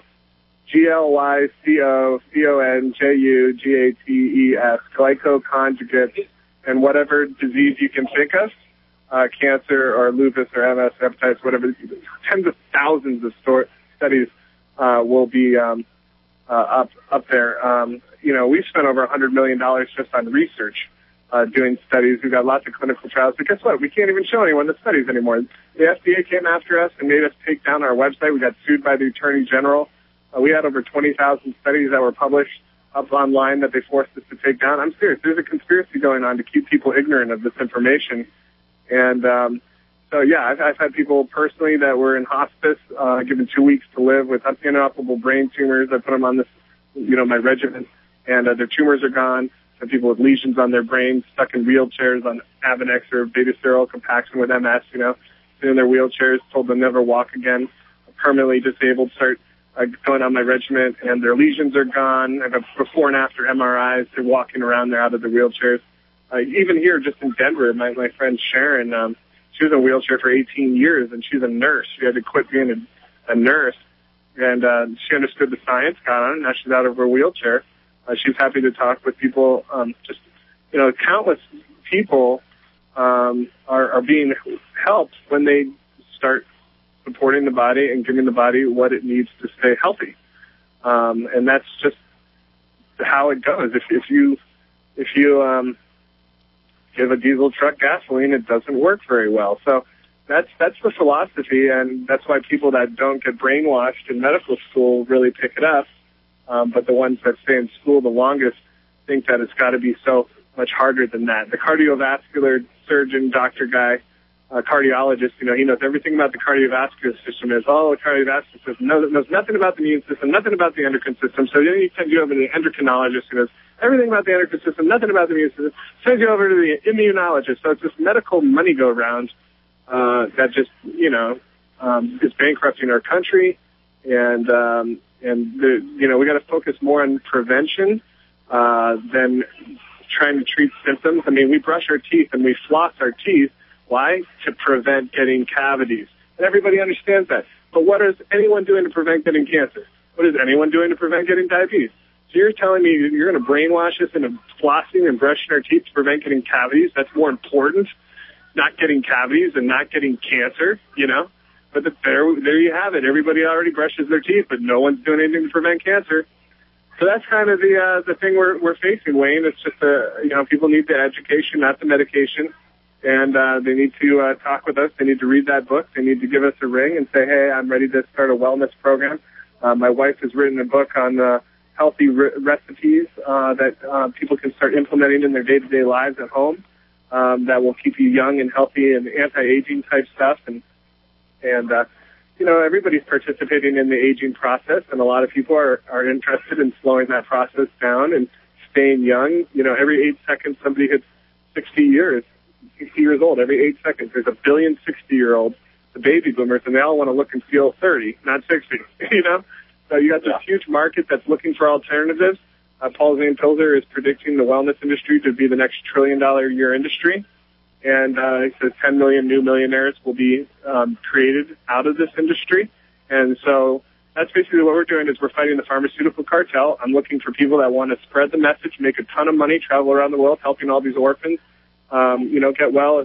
G L Y C O C O N J U G A T E S, glycoconjugate, and whatever disease you can think of. Uh, cancer or lupus or M S, hepatitis, whatever, tens of thousands of store, studies uh, will be um, uh, up up there. Um, you know, we've spent over one hundred million dollars just on research, uh, doing studies. We've got lots of clinical trials. But guess what? We can't even show anyone the studies anymore. The F D A came after us and made us take down our website. We got sued by the Attorney General. Uh, we had over twenty thousand studies that were published up online that they forced us to take down. I'm serious. There's a conspiracy going on to keep people ignorant of this information. And um, so, yeah, I've, I've had people personally that were in hospice, uh, given two weeks to live with inoperable brain tumors. I put them on this, you know, my regimen, and uh, their tumors are gone. Some people with lesions on their brains, stuck in wheelchairs on Avonex or Beta-Serotyl Compaction with M S, you know, sitting in their wheelchairs, told they'll never walk again, permanently disabled, start uh, going on my regimen, and their lesions are gone. I have before and after M R Is. They're walking around. They're out of the wheelchairs. Uh, even here, just in Denver, my, my friend Sharon, um, she was in a wheelchair for eighteen years, and she's a nurse. She had to quit being a, a nurse, and uh, she understood the science, got on it. Now she's out of her wheelchair. Uh, she's happy to talk with people. Um, just, you know, countless people um, are, are being helped when they start supporting the body and giving the body what it needs to stay healthy. Um, and that's just how it goes. If, if you, if you, um, give a diesel truck gasoline, it doesn't work very well. So that's, that's the philosophy. And that's why people that don't get brainwashed in medical school really pick it up. Um, but the ones that stay in school the longest think that it's got to be so much harder than that. The cardiovascular surgeon, doctor guy, uh, cardiologist, you know, he knows everything about the cardiovascular system. Is oh, the cardiovascular system knows, knows nothing about the immune system, nothing about the endocrine system. So then you send you over to the endocrinologist who knows everything about the endocrine system, nothing about the immune system. Send you over to the immunologist. So it's this medical money go round uh, that just, you know, um, is bankrupting our country. And um, and the, you know, we got to focus more on prevention uh, than trying to treat symptoms. I mean, we brush our teeth and we floss our teeth. Why? To prevent getting cavities. And everybody understands that. But what is anyone doing to prevent getting cancer? What is anyone doing to prevent getting diabetes? So you're telling me you're going to brainwash us into flossing and brushing our teeth to prevent getting cavities? That's more important, not getting cavities and not getting cancer, you know? But the, there, there you have it. Everybody already brushes their teeth, but no one's doing anything to prevent cancer. So that's kind of the uh, the thing we're we're facing, Wayne. It's just uh, you know, people need the education, not the medication, and uh, they need to uh, talk with us. They need to read that book. They need to give us a ring and say, hey, I'm ready to start a wellness program. Uh, my wife has written a book on uh, healthy re- recipes uh, that uh, people can start implementing in their day-to-day lives at home um, that will keep you young and healthy, and anti-aging type stuff. And and uh, you know, everybody's participating in the aging process, and a lot of people are, are interested in slowing that process down and staying young. You know, every eight seconds somebody hits sixty years, sixty years old. Every eight seconds there's a billion sixty-year-olds, the baby boomers, and they all want to look and feel thirty, not sixty, you know? So you got this yeah. huge market that's looking for alternatives. Uh, Paul Zane Pilzer is predicting the wellness industry to be the next trillion-dollar a year industry. And uh, he says ten million new millionaires will be um, created out of this industry. And so that's basically what we're doing is we're fighting the pharmaceutical cartel. I'm looking for people that want to spread the message, make a ton of money, travel around the world, helping all these orphans, um, you know, get well, and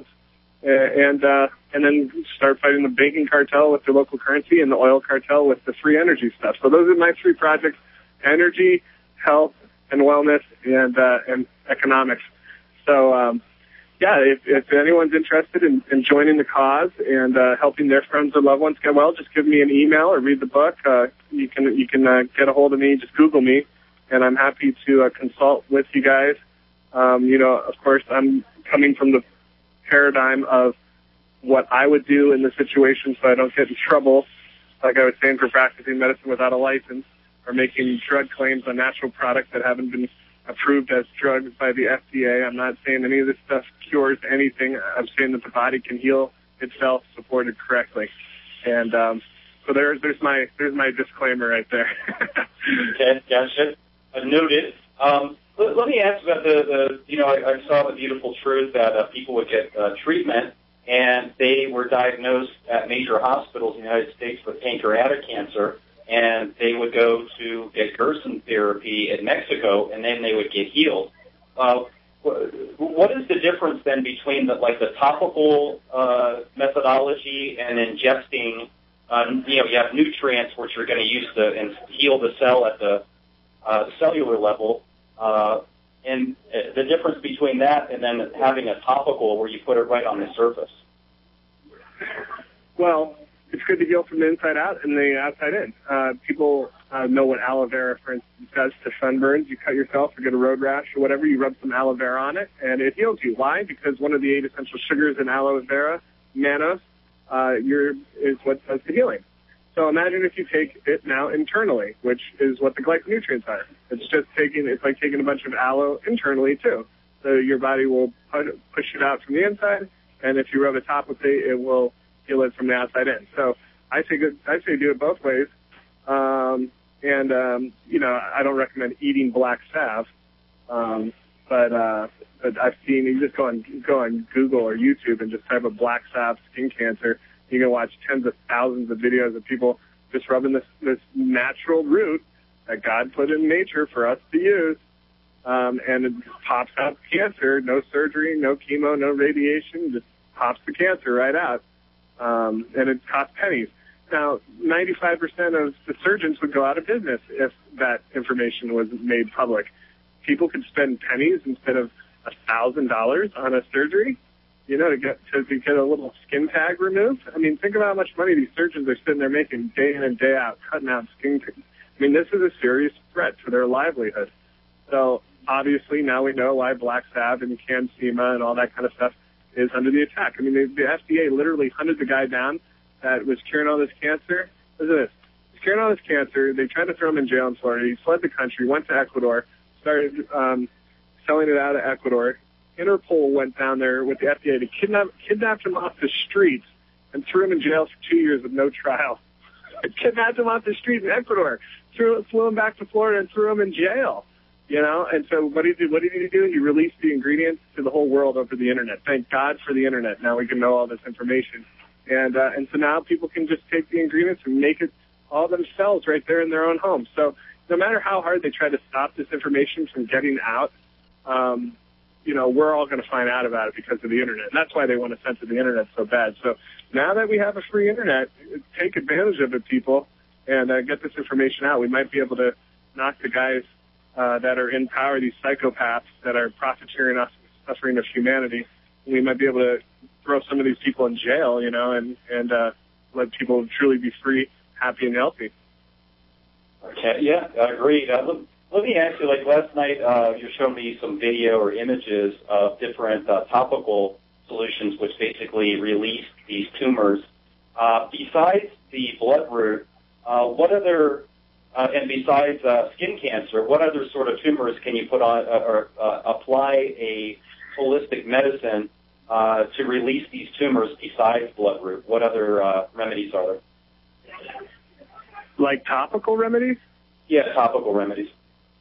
and, uh, and then start fighting the banking cartel with the local currency and the oil cartel with the free energy stuff. So those are my three projects: energy, health, and wellness, and uh, and economics. So. Um, Yeah, if, if anyone's interested in, in joining the cause and uh, helping their friends or loved ones get well, just give me an email or read the book. Uh, you can you can uh, get a hold of me. Just Google me, and I'm happy to uh, consult with you guys. Um, you know, of course, I'm coming from the paradigm of what I would do in the situation so I don't get in trouble, like I was saying, for practicing medicine without a license or making drug claims on natural products that haven't been approved as drugs by the F D A. I'm not saying any of this stuff cures anything. I'm saying that the body can heal itself, supported correctly. And um, so there's there's my there's my disclaimer right there. Okay, gotcha. Uh, noted. Um, let, let me ask about the, the you know, I, I saw the beautiful truth that uh, people would get uh, treatment, and they were diagnosed at major hospitals in the United States with pancreatic cancer, and they would go to get Gerson therapy in Mexico, and then they would get healed. Uh, what is the difference then between the, like the topical uh, methodology and ingesting? Uh, you know, you have nutrients which are going to use to and heal the cell at the uh, cellular level, uh, and the difference between that and then having a topical where you put it right on the surface. Well, it's good to heal from the inside out and the outside in. Uh, people uh, know what aloe vera, for instance, does to sunburns. You cut yourself or get a road rash or whatever, you rub some aloe vera on it, and it heals you. Why? Because one of the eight essential sugars in aloe vera, mannose, uh, your, is what does the healing. So imagine if you take it now internally, which is what the glyconutrients are. It's just taking, it's like taking a bunch of aloe internally too. So your body will push it out from the inside, and if you rub it topically, it will heal it from the outside in. So I say good, I say do it both ways. Um, and, um, you know, I don't recommend eating black salve. Um, but, uh, but I've seen, you just go on, go on Google or YouTube and just type of black salve skin cancer. You can watch tens of thousands of videos of people just rubbing this, this natural root that God put in nature for us to use. Um, and it pops out cancer, no surgery, no chemo, no radiation, just pops the cancer right out. Um, and it costs pennies. Now, ninety-five percent of the surgeons would go out of business if that information was made public. People could spend pennies instead of a thousand dollars on a surgery, you know, to get to, to get a little skin tag removed. I mean, think about how much money these surgeons are sitting there making day in and day out, cutting out skin. I mean, this is a serious threat to their livelihood. So obviously now we know why black salve and CanSEMA and all that kind of stuff is under the attack. I mean, the, the F D A literally hunted the guy down that was curing all this cancer. Listen to this. He's curing all this cancer. They tried to throw him in jail in Florida. He fled the country, went to Ecuador, started um, selling it out of Ecuador. Interpol went down there with the F D A to kidnap, kidnapped him off the streets and threw him in jail for two years with no trial. Kidnapped him off the streets in Ecuador, threw, flew him back to Florida and threw him in jail. You know, and so what did he do? What did he do? He released the ingredients to the whole world over the internet. Thank God for the internet. Now we can know all this information, and uh, and so now people can just take the ingredients and make it all themselves right there in their own home. So no matter how hard they try to stop this information from getting out, um, you know, we're all going to find out about it because of the internet. And that's why they want to censor the internet so bad. So now that we have a free internet, take advantage of it, people, and uh, get this information out. We might be able to knock the guys Uh, that are in power, these psychopaths that are profiteering off the suffering of humanity. We might be able to throw some of these people in jail, you know, and, and uh, let people truly be free, happy, and healthy. Okay, yeah, I agree. Uh, let, let me ask you, like last night, uh, you showed me some video or images of different uh, topical solutions which basically release these tumors. Uh, besides the bloodroot, uh, what other Uh, and besides uh, skin cancer, what other sort of tumors can you put on uh, or uh, apply a holistic medicine uh, to release these tumors besides bloodroot? What other uh, remedies are there? Like topical remedies? Yeah, topical remedies.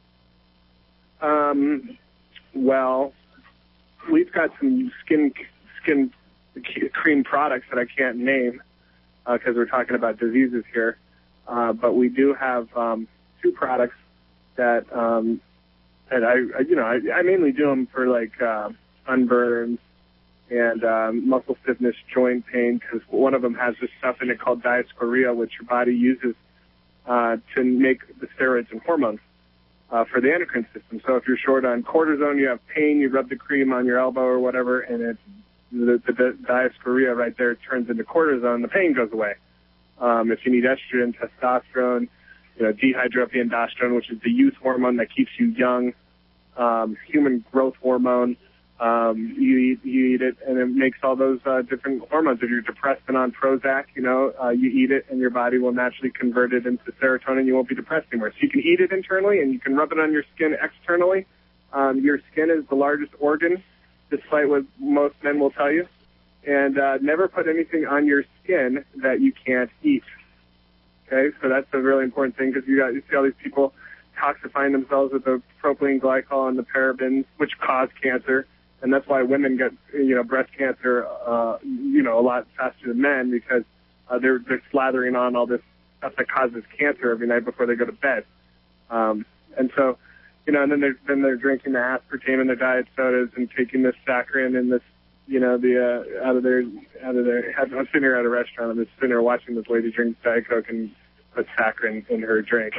Um, well, we've got some skin skin cream products that I can't name because uh, we're talking about diseases here. Uh, but we do have um, two products that um, that I, I you know I, I mainly do them for like uh, sunburns and um, muscle stiffness, joint pain, because one of them has this stuff in it called diascorea, which your body uses uh, to make the steroids and hormones uh, for the endocrine system. So if you're short on cortisone, you have pain, you rub the cream on your elbow or whatever, and it the, the, the diascorea right there turns into cortisone, the pain goes away. Um, if you need estrogen, testosterone, you know, dehydroepiandrosterone, which is the youth hormone that keeps you young, um, human growth hormone, um, you eat, you eat it, and it makes all those uh, different hormones. If you're depressed and on Prozac, you know, uh, you eat it, and your body will naturally convert it into serotonin. You won't be depressed anymore. So you can eat it internally, and you can rub it on your skin externally. Um, your skin is the largest organ, despite what most men will tell you. And uh, never put anything on your skin that you can't eat. Okay, so that's a really important thing because you got you see all these people toxifying themselves with the propylene glycol and the parabens, which cause cancer, and that's why women get you know breast cancer, uh, you know, a lot faster than men because uh, they're they're slathering on all this stuff that causes cancer every night before they go to bed. Um, and so, you know, and then they're then they're drinking the aspartame in their diet sodas and taking this saccharin and this. You know, the, uh, out of their, out of their, I'm sitting here at a restaurant, I'm just sitting here watching this lady drink Diet Coke and put saccharin in her drink.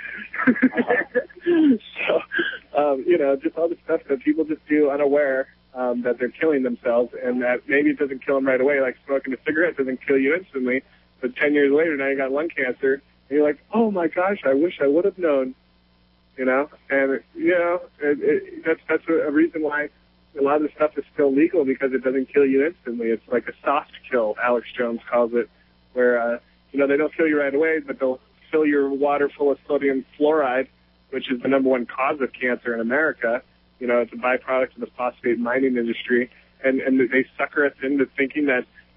so, um, you know, just all the stuff that people just do unaware, um, that they're killing themselves and that maybe it doesn't kill them right away, like smoking a cigarette doesn't kill you instantly, but ten years later now you got lung cancer and you're like, oh my gosh, I wish I would have known, you know, and, you know, it, it, that's, that's a, a reason why a lot of the stuff is still legal because it doesn't kill you instantly. It's like a soft kill, Alex Jones calls it, where, uh, you know, they don't kill you right away, but they'll fill your water full of sodium fluoride, which is the number one cause of cancer in America. You know, it's a byproduct of the phosphate mining industry. And, and they sucker us into thinking that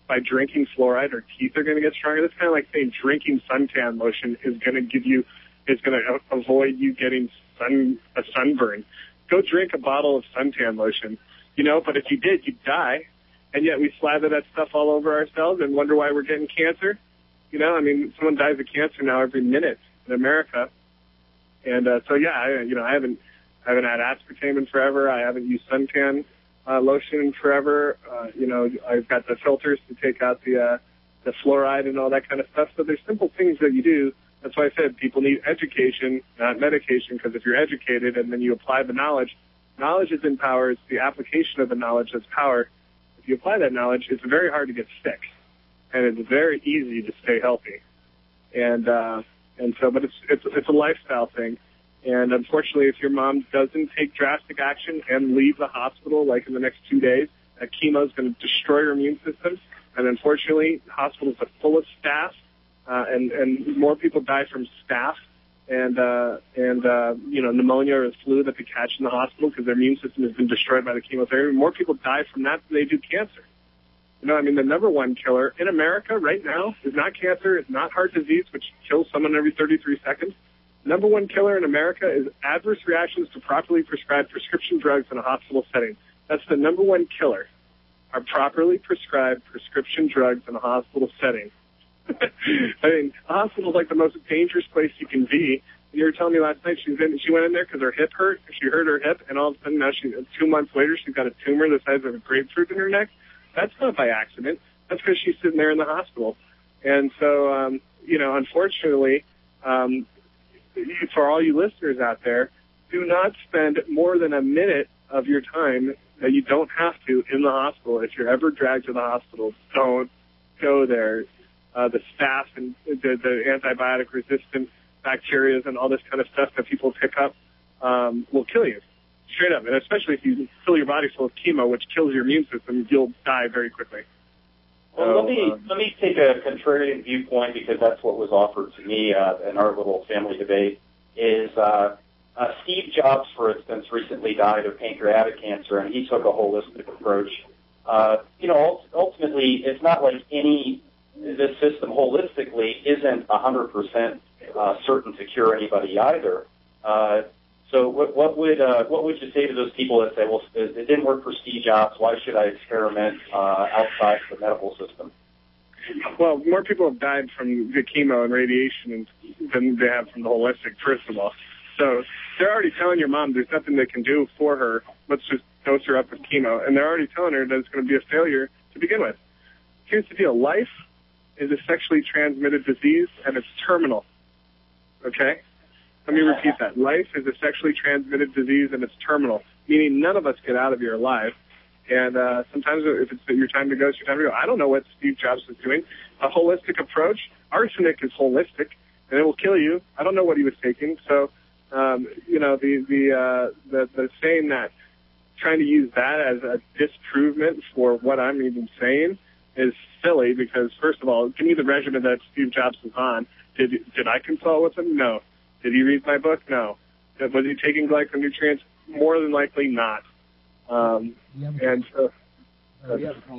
by drinking fluoride, our teeth are going to get stronger. That's kind of like saying drinking suntan lotion is going to give you, is going to avoid you getting sun a sunburn. Go drink a bottle of suntan lotion, you know, but if you did, you'd die. And yet we slather that stuff all over ourselves and wonder why we're getting cancer. You know, I mean, someone dies of cancer now every minute in America. And uh, so, yeah, I, you know, I haven't I haven't had aspartame in forever. I haven't used suntan uh, lotion in forever. Uh, you know, I've got the filters to take out the uh, the fluoride and all that kind of stuff. So there's simple things that you do. That's why I said people need education, not medication, because if you're educated and then you apply the knowledge, knowledge isn't power. It's the application of the knowledge that's power. If you apply that knowledge, it's very hard to get sick, and it's very easy to stay healthy. And uh, and so, but it's it's it's a lifestyle thing. And unfortunately, if your mom doesn't take drastic action and leave the hospital like in the next two days, that chemo is going to destroy your immune system. And unfortunately, hospitals are full of staph, uh, and and more people die from staph and uh, and uh, you know pneumonia or the flu that they catch in the hospital because their immune system has been destroyed by the chemotherapy. More people die from that than they do cancer. You know, I mean, the number one killer in America right now is not cancer, it's not heart disease, which kills someone every thirty-three seconds. Number one killer in America is adverse reactions to properly prescribed prescription drugs in a hospital setting. That's the number one killer, are properly prescribed prescription drugs in a hospital setting. I mean, a hospital is like the most dangerous place you can be. You were telling me last night she was in, she went in there because her hip hurt. She hurt her hip, and all of a sudden now she, two months later, she's got a tumor the size of a grapefruit in her neck. That's not by accident. That's because she's sitting there in the hospital. And so, um, you know, unfortunately, um, for all you listeners out there, do not spend more than a minute of your time that you don't have to in the hospital. If you're ever dragged to the hospital, don't go there. Uh, the staph and the, the antibiotic-resistant bacteria and all this kind of stuff that people pick up um, will kill you, straight up. And especially if you fill your body full of chemo, which kills your immune system, you'll die very quickly. Well, so, let me um, let me take a contrarian viewpoint because that's what was offered to me uh, in our little family debate. Is uh, uh, Steve Jobs, for instance, recently died of pancreatic cancer, and he took a holistic approach. Uh, you know, ultimately, it's not like any this system holistically isn't one hundred percent uh, certain to cure anybody either. Uh, so, what, what would uh, what would you say to those people that say, "Well, it didn't work for Steve Jobs. Why should I experiment uh, outside the medical system?" Well, more people have died from the chemo and radiation than they have from the holistic, first of all. So they're already telling your mom there's nothing they can do for her. Let's just dose her up with chemo. And they're already telling her that it's going to be a failure to begin with. Here's the deal. Life is a sexually transmitted disease, and it's terminal. Okay? Let me repeat that. Life is a sexually transmitted disease, and it's terminal, meaning none of us get out of here alive. And uh, sometimes if it's your time to go, it's your time to go. I don't know what Steve Jobs was doing. A holistic approach. Arsenic is holistic, and it will kill you. I don't know what he was taking. So, um, you know, the the, uh, the the saying that, trying to use that as a disprovement for what I'm even saying is silly because, first of all, give me the regimen that Steve Jobs was on. Did did I consult with him? No. Did he read my book? No. Was he taking glyconutrients? More than likely not. Um, and so, uh,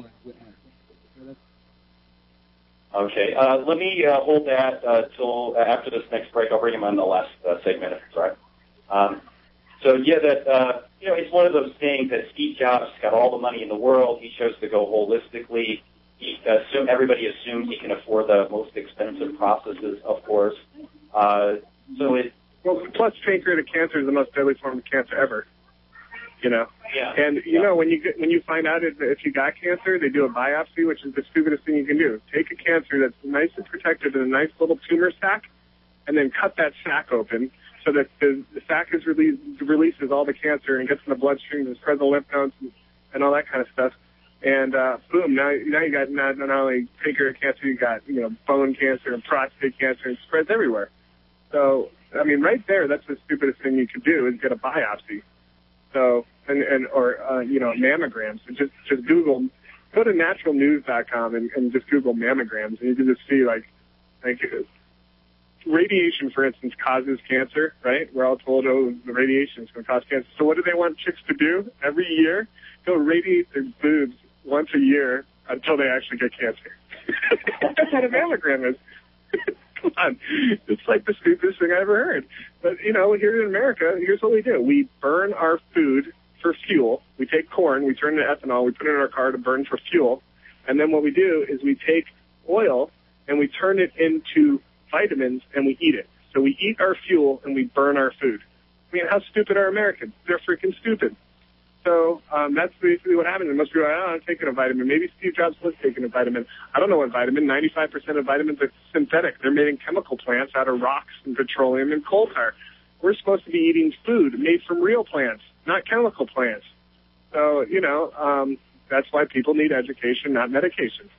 okay, uh, let me uh, hold that uh, till uh, after this next break. I'll bring him on the last uh, segment, if it's all right. Um, so, yeah, that uh, you know, it's one of those things that Steve Jobs got all the money in the world. He chose to go holistically. He assumed, everybody assumed he can afford the most expensive processes, of course. Uh, so it. Well, plus pancreatic cancer is the most deadly form of cancer ever. You know, yeah. and you yeah. know when you get, when you find out if, if you got cancer, they do a biopsy, which is the stupidest thing you can do. Take a cancer that's nice and protected in a nice little tumor sac, and then cut that sac open so that the, the sac is released, releases all the cancer and gets in the bloodstream and spreads the lymph nodes and, and all that kind of stuff. And uh, boom, now now you got not, not only pancreatic cancer, you got you know bone cancer and prostate cancer, and it spreads everywhere. So I mean, right there, that's the stupidest thing you could do is get a biopsy. So, and, and or, uh, you know, mammograms. So just, just Google, go to natural news dot com and, and just Google mammograms, and you can just see, like, like, radiation, for instance, causes cancer, right? We're all told, oh, the radiation is going to cause cancer. So what do they want chicks to do every year? Go radiate their boobs once a year, until they actually get cancer. That's what a mammogram is. Come on. It's like the stupidest thing I ever heard. But, you know, here in America, here's what we do. We burn our food for fuel. We take corn, we turn it into ethanol, we put it in our car to burn for fuel. And then what we do is we take oil and we turn it into vitamins and we eat it. So we eat our fuel and we burn our food. I mean, how stupid are Americans? They're freaking stupid. So um, that's basically what happened. And most people are like, oh, I'm taking a vitamin. Maybe Steve Jobs was taking a vitamin. I don't know what vitamin. ninety-five percent of vitamins are synthetic. They're made in chemical plants out of rocks and petroleum and coal tar. We're supposed to be eating food made from real plants, not chemical plants. So, you know, um, that's why people need education, not medication.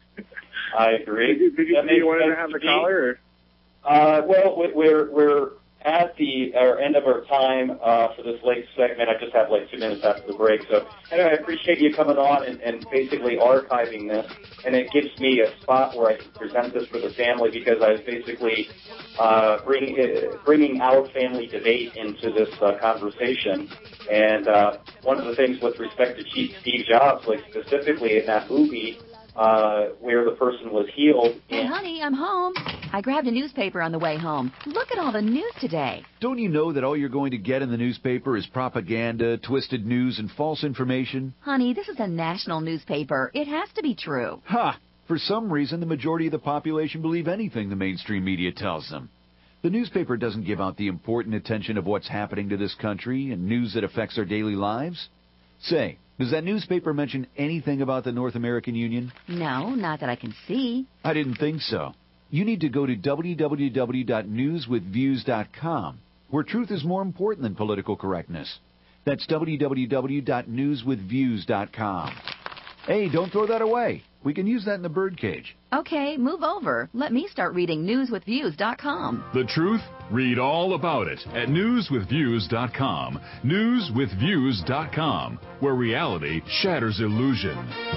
I agree. Did you, did you, did you want to have the caller? Or? Uh, well, we're we're at the uh, end of our time uh, for this late segment. I just have like two minutes after the break. So anyway, I appreciate you coming on and, and basically archiving this. And it gives me a spot where I can present this for the family because I was basically uh, bring, uh, bringing our family debate into this uh, conversation. And uh, one of the things with respect to Chief Steve Jobs, like specifically in that movie, Uh, where the person was healed. Hey, honey, I'm home. I grabbed a newspaper on the way home. Look at all the news today. Don't you know that all you're going to get in the newspaper is propaganda, twisted news, and false information? Honey, this is a national newspaper. It has to be true. Ha! For some reason, the majority of the population believe anything the mainstream media tells them. The newspaper doesn't give out the important attention of what's happening to this country and news that affects our daily lives. Say, does that newspaper mention anything about the North American Union? No, not that I can see. I didn't think so. You need to go to w w w dot news with views dot com, where truth is more important than political correctness. That's w w w dot news with views dot com. Hey, don't throw that away. We can use that in the birdcage. Okay, move over. Let me start reading news with views dot com. The truth? Read all about it at news with views dot com. news with views dot com, where reality shatters illusion.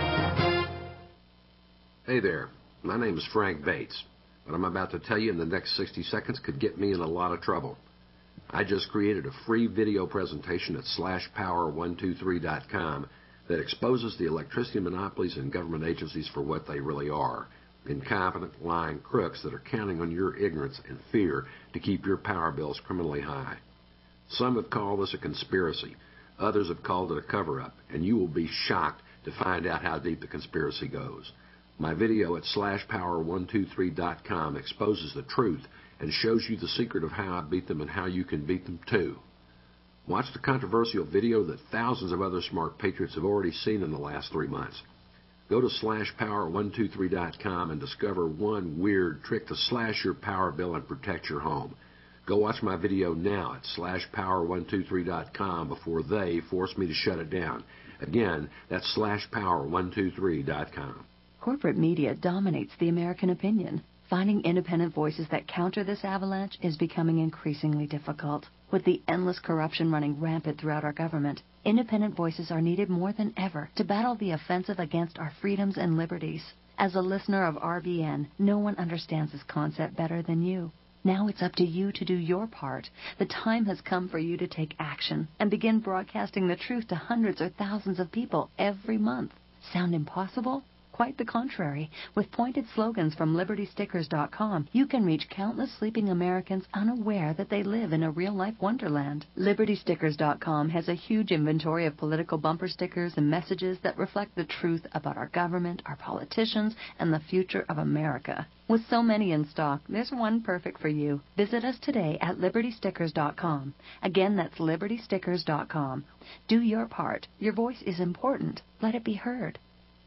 Hey there. My name is Frank Bates. What I'm about to tell you in the next sixty seconds could get me in a lot of trouble. I just created a free video presentation at slash power one two three dot com that exposes the electricity monopolies and government agencies for what they really are. Incompetent, lying crooks that are counting on your ignorance and fear to keep your power bills criminally high. Some have called this a conspiracy. Others have called it a cover-up, and you will be shocked to find out how deep the conspiracy goes. My video at slash power one two three dot com exposes the truth and shows you the secret of how I beat them and how you can beat them too. Watch the controversial video that thousands of other smart patriots have already seen in the last three months. Go to slash power one two three dot com and discover one weird trick to slash your power bill and protect your home. Go watch my video now at slash power one two three dot com before they force me to shut it down. Again, that's slash power one two three dot com. Corporate media dominates the American opinion. Finding independent voices that counter this avalanche is becoming increasingly difficult. With the endless corruption running rampant throughout our government, independent voices are needed more than ever to battle the offensive against our freedoms and liberties. As a listener of R B N, no one understands this concept better than you. Now it's up to you to do your part. The time has come for you to take action and begin broadcasting the truth to hundreds or thousands of people every month. Sound impossible? Quite the contrary. With pointed slogans from liberty stickers dot com, you can reach countless sleeping Americans unaware that they live in a real-life wonderland. liberty stickers dot com has a huge inventory of political bumper stickers and messages that reflect the truth about our government, our politicians, and the future of America. With so many in stock, there's one perfect for you. Visit us today at liberty stickers dot com. Again, that's liberty stickers dot com. Do your part. Your voice is important. Let it be heard.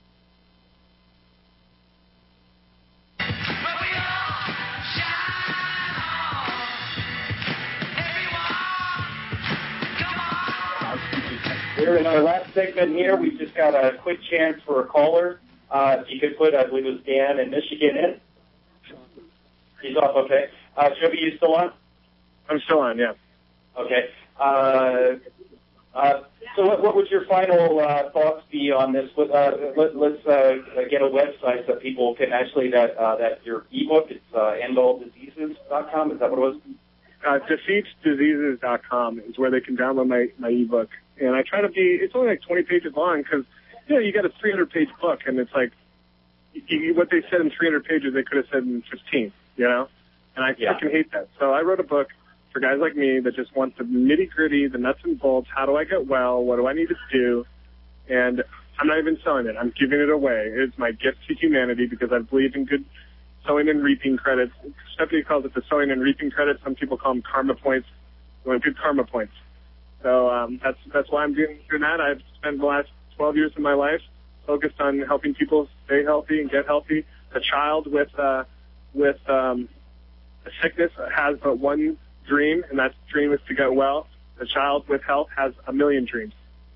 We're in our last segment here. We've just got a quick chance for a caller. Uh, if you could put, I believe it was Dan in Michigan in. He's off, okay. Uh, Joby, you still on? I'm still on, yeah. Okay. Uh, uh, so what, what would your final uh, thoughts be on this? Uh, let, let's uh, get a website that people can actually, that uh, that your ebook, it's uh, end all diseases dot com, is that what it was? Uh, defeats diseases dot com is where they can download my, my ebook. And I try to be, it's only like twenty pages long because, you know, you got a three hundred page book and it's like you, what they said in three hundred pages, they could have said in fifteen, you know? And I Yeah. fucking hate that. So I wrote a book for guys like me that just want the nitty-gritty, the nuts and bolts. How do I get well? What do I need to do? And I'm not even selling it. I'm giving it away. It's my gift to humanity because I believe in good sowing and reaping credits. Stephanie calls it the sowing and reaping credits. Some people call them karma points. You want good karma points. So um, that's that's why I'm doing, doing that. I've spent the last twelve years of my life focused on helping people stay healthy and get healthy. A child with uh, with um, a sickness has but one dream, and that dream is to get well. A child with health has a million dreams.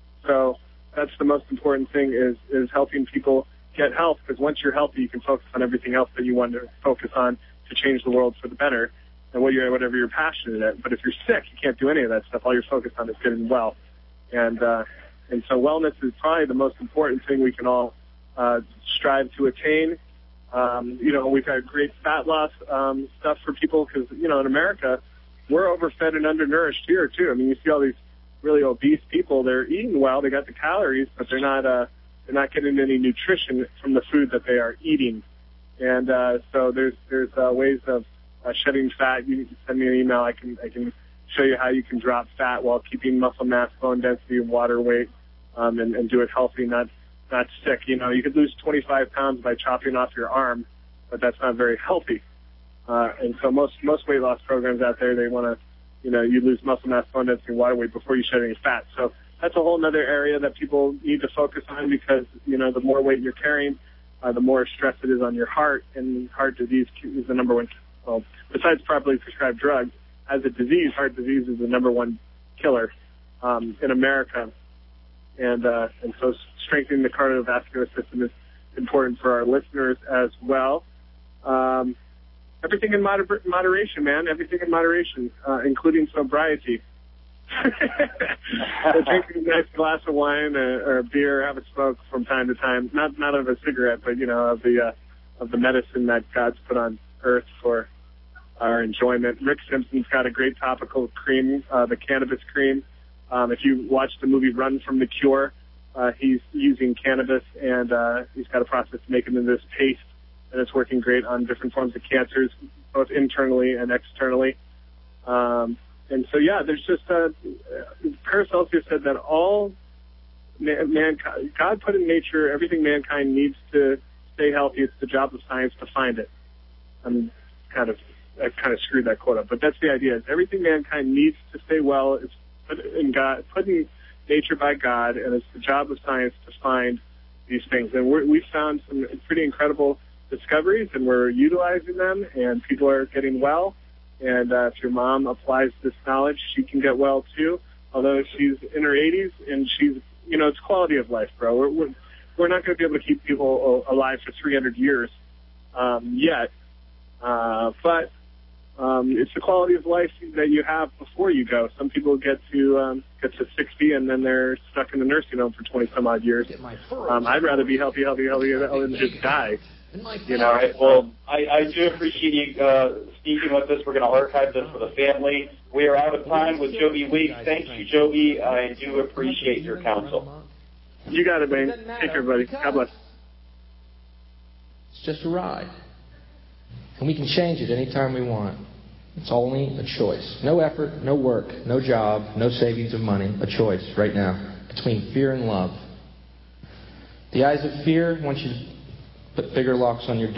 So that's the most important thing is is helping people get health, because once you're healthy, you can focus on everything else that you want to focus on to change the world for the better and what you're, whatever you're passionate at. But if you're sick, you can't do any of that stuff. All you're focused on is getting well. And uh, and so wellness is probably the most important thing we can all uh, strive to attain. Um, you know, we've had great fat loss um, stuff for people because, you know, in America, we're overfed and undernourished here, too. I mean, you see all these really obese people. They're eating well. They got the calories, but they're not uh, they're not getting any nutrition from the food that they are eating. And uh, so there's there's uh, ways of uh, shedding fat. You can send me an email. I can I can show you how you can drop fat while keeping muscle mass, bone density, and water weight, um, and, and do it healthy, not not sick. You know, you could lose twenty-five pounds by chopping off your arm, but that's not very healthy. Uh, and so most most weight loss programs out there, they want to, you know, you lose muscle mass, bone density, and water weight before you shed any fat. So that's a whole other area that people need to focus on because, you know, the more weight you're carrying, uh, the more stress it is on your heart, and heart disease is the number one, well, besides properly prescribed drugs, as a disease, heart disease is the number one killer um, in America. And uh, and so strengthening the cardiovascular system is important for our listeners as well. Um, everything in moder- moderation, man. Everything in moderation, uh, including sobriety. So drinking a nice glass of wine or, or a beer, have a smoke from time to time. Not not of a cigarette, but you know, of the uh, of the medicine that God's put on earth for our enjoyment. Rick Simpson's got a great topical cream, uh, the cannabis cream. Um, if you watch the movie Run from the Cure, uh, he's using cannabis, and uh, he's got a process to make it into this paste, and it's working great on different forms of cancers, both internally and externally. Um, and so, yeah, there's just uh, Paracelsus said that all man, mankind, God put in nature everything mankind needs to stay healthy. It's the job of science to find it. I'm kind of I kind of screwed that quote up, but that's the idea. Is everything mankind needs to stay well is put in God, put in nature by God, and it's the job of science to find these things. And we're, we found some pretty incredible discoveries, and we're utilizing them, and people are getting well. And uh, if your mom applies this knowledge, she can get well too. Although she's in her eighties, and she's, you know, it's quality of life, bro. We're we're, we're not going to be able to keep people alive for three hundred years um, yet, uh, but Um, it's the quality of life that you have before you go. Some people get to um, get to sixty and then they're stuck in the nursing home for twenty some odd years. Um, I'd rather be healthy, healthy, healthy than just die. You know, all right. Well, I, I do appreciate you uh, speaking with us. We're going to archive this for the family. We are out of time with Joby Weeks. Thank you, Joby. I do appreciate your counsel. You got it, man. Take care, buddy. God bless. It's just a ride. And we can change it anytime we want. It's only a choice. No effort, no work, no job, no savings of money. A choice right now between fear and love. The eyes of fear want you to put bigger locks on your door.